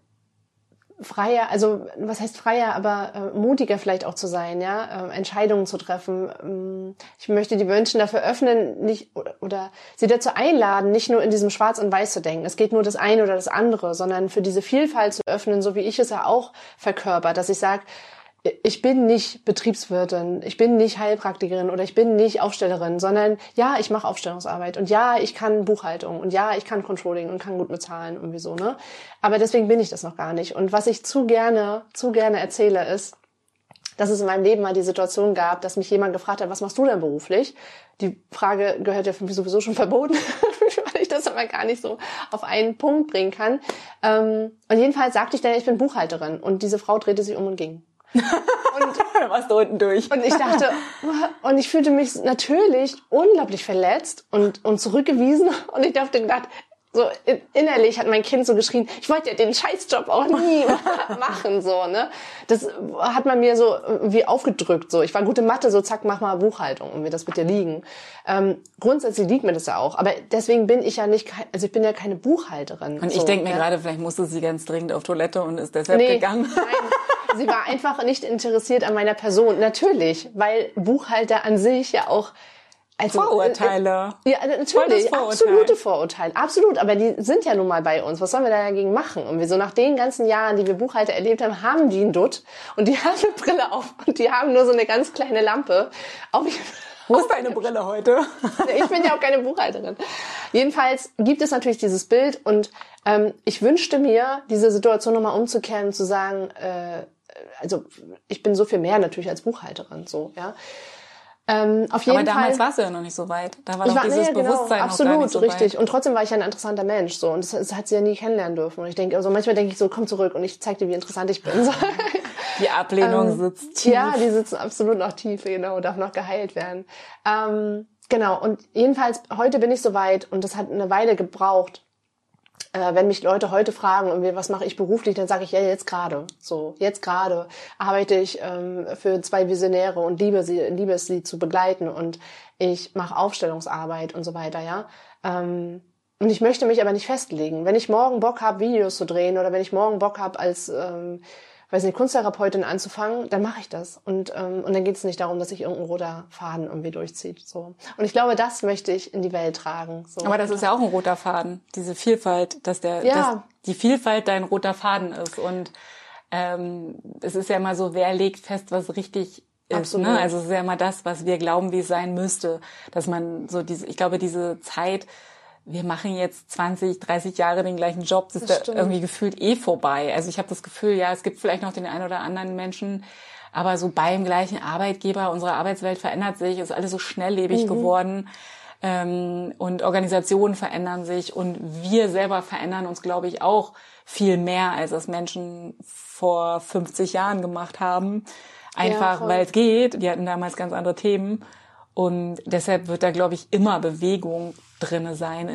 freier, also was heißt freier, aber mutiger vielleicht auch zu sein, ja, Entscheidungen zu treffen. Ich möchte die Menschen dafür öffnen, nicht oder sie dazu einladen, nicht nur in diesem Schwarz und Weiß zu denken. Es geht nur das eine oder das andere, sondern für diese Vielfalt zu öffnen, so wie ich es ja auch verkörper, dass ich sage, ich bin nicht Betriebswirtin, ich bin nicht Heilpraktikerin oder ich bin nicht Aufstellerin, sondern ja, ich mache Aufstellungsarbeit und ja, ich kann Buchhaltung und ja, ich kann Controlling und kann gut bezahlen irgendwie so, ne? Aber deswegen bin ich das noch gar nicht. Und was ich zu gerne erzähle ist, dass es in meinem Leben mal die Situation gab, dass mich jemand gefragt hat, was machst du denn beruflich? Die Frage gehört ja für mich sowieso schon verboten, weil ich das aber gar nicht so auf einen Punkt bringen kann. Und jedenfalls sagte ich dann, ich bin Buchhalterin und diese Frau drehte sich um und ging. Und da warst du unten durch. Und ich dachte, und ich fühlte mich natürlich unglaublich verletzt und zurückgewiesen. Und ich dachte gedacht, so innerlich hat mein Kind so geschrien, ich wollte ja den Scheißjob auch nie machen, so, ne. Das hat man mir so wie aufgedrückt, so. Ich war gute Mathe, so zack, mach mal Buchhaltung und mir das bitte liegen. Grundsätzlich liegt mir das ja auch. Aber deswegen bin ich ja nicht, also ich bin ja keine Buchhalterin. Und ich so, denke mir gerade, vielleicht musste sie ganz dringend auf Toilette und ist deshalb gegangen. Nein. Sie war einfach nicht interessiert an meiner Person. Natürlich, weil Buchhalter an sich ja auch Vorurteile. Ja, natürlich. Absolute Vorurteile. Absolut. Aber die sind ja nun mal bei uns. Was sollen wir da dagegen machen? Und wir so nach den ganzen Jahren, die wir Buchhalter erlebt haben, haben die einen Dutt und die haben eine Brille auf und die haben nur so eine ganz kleine Lampe. Wo ist deine Brille heute? Ich bin ja auch keine Buchhalterin. Jedenfalls gibt es natürlich dieses Bild und ich wünschte mir, diese Situation nochmal umzukehren und zu sagen, also ich bin so viel mehr natürlich als Buchhalterin, so, ja. Auf jeden Aber damals Fall, warst du ja noch nicht so weit. Da war doch dieses Bewusstsein noch absolut, gar nicht so richtig. weit. Und trotzdem war ich ja ein interessanter Mensch, so. Und das hat sie ja nie kennenlernen dürfen. Und ich denke, also manchmal denke ich so, komm zurück und ich zeig dir, wie interessant ich bin. So. Die Ablehnung sitzt tief. Ja, die sitzen absolut noch tief, genau, darf noch geheilt werden. Genau. Und jedenfalls, heute bin ich so weit und das hat eine Weile gebraucht, wenn mich Leute heute fragen, irgendwie, was mache ich beruflich, dann sage ich, ja, jetzt gerade. So, jetzt gerade arbeite ich für 2 Visionäre und liebe es, sie zu begleiten, und ich mache Aufstellungsarbeit und so weiter, ja. Und ich möchte mich aber nicht festlegen. Wenn ich morgen Bock habe, Videos zu drehen, oder wenn ich morgen Bock habe, als Kunsttherapeutin anzufangen, dann mache ich das. Und dann geht es nicht darum, dass sich irgendein roter Faden irgendwie durchzieht. So. Und ich glaube, das möchte ich in die Welt tragen. So. Aber das ist ja auch ein roter Faden, diese Vielfalt, dass die Vielfalt dein roter Faden ist. Und es ist ja immer so, wer legt fest, was richtig ist. Absolut. Ne? Also es ist ja immer das, was wir glauben, wie es sein müsste. Dass man so ich glaube, diese Zeit, wir machen jetzt 20, 30 Jahre den gleichen Job, das ist da irgendwie gefühlt vorbei. Also ich habe das Gefühl, ja, es gibt vielleicht noch den einen oder anderen Menschen, aber so beim gleichen Arbeitgeber, unsere Arbeitswelt verändert sich, ist alles so schnelllebig geworden, und Organisationen verändern sich, und wir selber verändern uns, glaube ich, auch viel mehr, als das Menschen vor 50 Jahren gemacht haben. Einfach, weil es geht. Die hatten damals ganz andere Themen. Und deshalb wird da, glaube ich, immer Bewegung drinne sein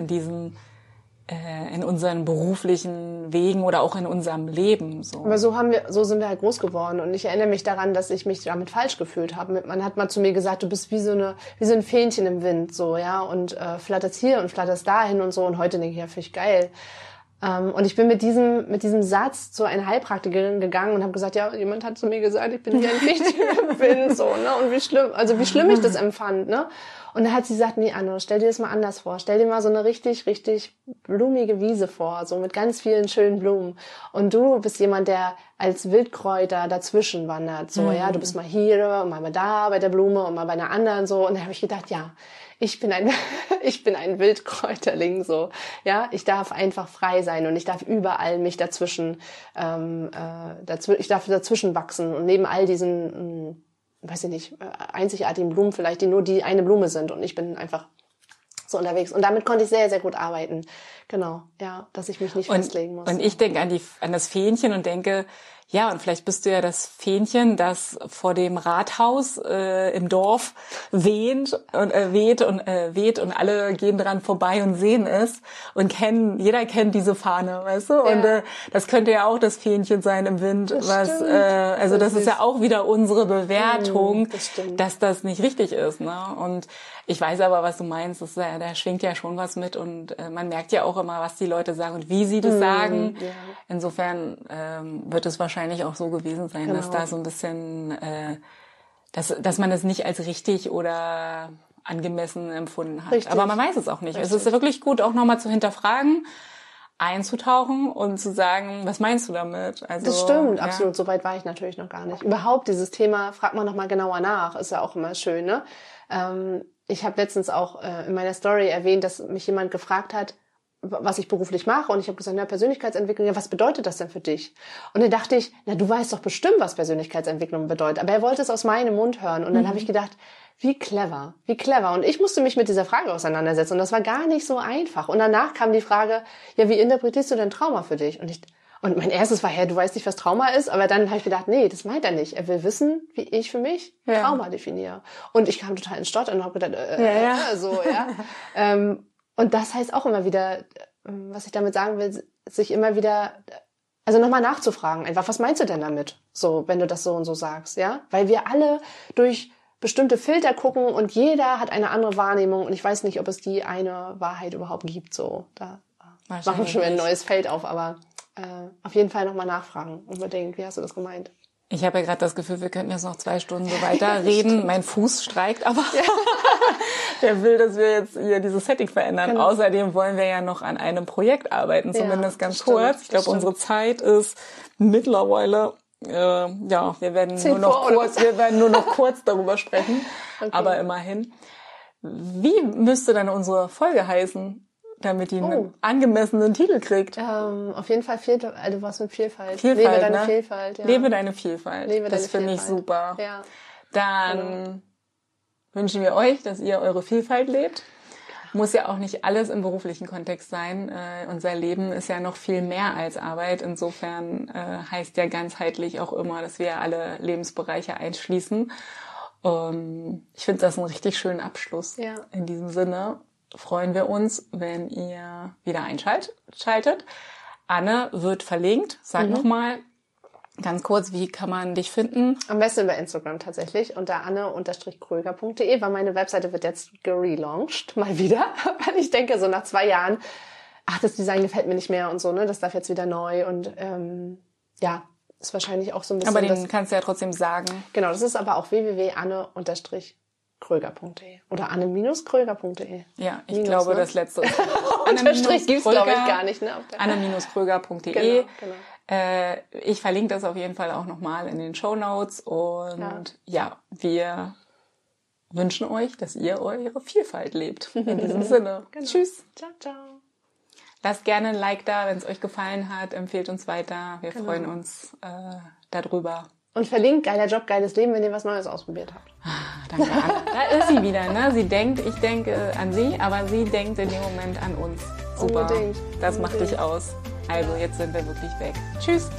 in unseren beruflichen Wegen oder auch in unserem Leben. So. Aber so sind wir halt groß geworden. Und ich erinnere mich daran, dass ich mich damit falsch gefühlt habe. Man hat mal zu mir gesagt, du bist wie so ein Fähnchen im Wind, so, ja, und flatterst hier und flatterst dahin und so. Und heute denke ich, ja, finde ich geil. Und ich bin mit diesem Satz zu einer Heilpraktikerin gegangen und habe gesagt, ja, jemand hat zu mir gesagt, ich bin wie ein Fähnchen im Wind, so, ne, und wie schlimm ich das empfand, ne. Und dann hat sie gesagt, nee, Anne, stell dir das mal anders vor. Stell dir mal so eine richtig, richtig blumige Wiese vor, so mit ganz vielen schönen Blumen. Und du bist jemand, der als Wildkräuter dazwischen wandert, so, ja, du bist mal hier und mal da bei der Blume und mal bei einer anderen, so. Und dann habe ich gedacht, ja, ich bin ein Wildkräuterling, so, ja. Ich darf einfach frei sein und ich darf überall mich dazwischen wachsen, und neben all diesen, weiß ich nicht, einzigartigen Blumen vielleicht, die nur die eine Blume sind, und ich bin einfach so unterwegs. Und damit konnte ich sehr, sehr gut arbeiten. Genau, ja, dass ich mich nicht festlegen muss. Und ich denke an das Fähnchen und denke, ja, und vielleicht bist du ja das Fähnchen, das vor dem Rathaus im Dorf weht und alle gehen dran vorbei und sehen es und jeder kennt diese Fahne, weißt du? Ja. Und das könnte ja auch das Fähnchen sein im Wind, das ist ja auch wieder unsere Bewertung, dass das nicht richtig ist, ne? Und ich weiß aber, was du meinst, da schwingt ja schon was mit, und man merkt ja auch immer, was die Leute sagen und wie sie das sagen. Ja. Insofern wird es wahrscheinlich auch so gewesen sein, dass da so ein bisschen, dass man es nicht als richtig oder angemessen empfunden hat. Richtig. Aber man weiß es auch nicht. Richtig. Es ist wirklich gut, auch nochmal zu hinterfragen, einzutauchen und zu sagen, was meinst du damit? Also, das stimmt, absolut. So weit war ich natürlich noch gar nicht. Überhaupt dieses Thema, fragt man nochmal genauer nach, ist ja auch immer schön, ne? Ich habe letztens auch in meiner Story erwähnt, dass mich jemand gefragt hat, was ich beruflich mache, und ich habe gesagt, Persönlichkeitsentwicklung, ja, was bedeutet das denn für dich? Und dann dachte ich, du weißt doch bestimmt, was Persönlichkeitsentwicklung bedeutet, aber er wollte es aus meinem Mund hören, und dann habe ich gedacht, wie clever. Und ich musste mich mit dieser Frage auseinandersetzen, und das war gar nicht so einfach. Und danach kam die Frage, ja, wie interpretierst du denn Trauma für dich? Und mein erstes war, du weißt nicht, was Trauma ist, aber dann habe ich gedacht, nee, das meint er nicht. Er will wissen, wie ich für mich Trauma definiere. Und ich kam total ins Stottern und habe gedacht, so, ja. Und das heißt auch immer wieder, was ich damit sagen will, sich immer wieder, also nochmal nachzufragen, einfach, was meinst du denn damit? So, wenn du das so und so sagst, ja? Weil wir alle durch bestimmte Filter gucken und jeder hat eine andere Wahrnehmung, und ich weiß nicht, ob es die eine Wahrheit überhaupt gibt, so. Da machen wir schon ein neues Feld auf, aber auf jeden Fall nochmal nachfragen und überdenken, wie hast du das gemeint? Ich habe ja gerade das Gefühl, wir könnten jetzt noch 2 Stunden so weiter reden. Mein Fuß streikt, aber der will, dass wir jetzt hier dieses Setting verändern. Genau. Außerdem wollen wir ja noch an einem Projekt arbeiten, zumindest ganz kurz. Ich glaube, unsere Zeit ist mittlerweile, wir werden nur noch kurz darüber sprechen, aber immerhin. Wie müsste dann unsere Folge heißen, damit die einen angemessenen Titel kriegt? Auf jeden Fall du warst mit Vielfalt. Lebe deine Vielfalt. Ja. Lebe deine Vielfalt. Das finde ich super. Ja. Dann wünschen wir euch, dass ihr eure Vielfalt lebt. Muss ja auch nicht alles im beruflichen Kontext sein. Unser Leben ist ja noch viel mehr als Arbeit. Insofern heißt ja ganzheitlich auch immer, dass wir alle Lebensbereiche einschließen. Ich finde das einen richtig schönen Abschluss in diesem Sinne. freuen wir uns, wenn ihr wieder einschaltet. Anne wird verlinkt. Sag nochmal ganz kurz, wie kann man dich finden? Am besten über Instagram tatsächlich, unter anne-kröger.de, weil meine Webseite wird jetzt gelauncht, mal wieder. Weil ich denke, so nach 2 Jahren, das Design gefällt mir nicht mehr und so, ne? Das darf jetzt wieder neu und ist wahrscheinlich auch so ein bisschen... Aber den kannst du ja trotzdem sagen. Genau, das ist aber auch www.anne-kröger.de oder anne-kröger.de. Ja, ich glaube, das letzte ist Unterstrich gibt's, glaube ich, gar nicht. Ne? anne-kröger.de. Genau. Ich verlinke das auf jeden Fall auch nochmal in den Shownotes und wir wünschen euch, dass ihr eure Vielfalt lebt. In diesem Sinne. Genau. Tschüss. Ciao, ciao. Lasst gerne ein Like da, wenn es euch gefallen hat. Empfehlt uns weiter. Wir freuen uns darüber. Und verlinkt geiler Job, geiles Leben, wenn ihr was Neues ausprobiert habt. Danke, Anne. Da ist sie wieder. Ne? Sie denkt, ich denke an sie, aber sie denkt in dem Moment an uns. Super. Unbedingt. Das macht dich aus. Also, jetzt sind wir wirklich weg. Tschüss.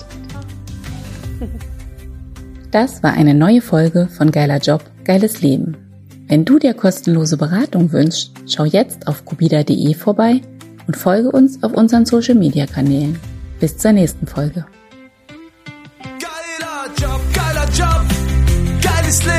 Das war eine neue Folge von Geiler Job, geiles Leben. Wenn du dir kostenlose Beratung wünschst, schau jetzt auf kubida.de vorbei und folge uns auf unseren Social-Media-Kanälen. Bis zur nächsten Folge. Geiler Job, geiles Leben.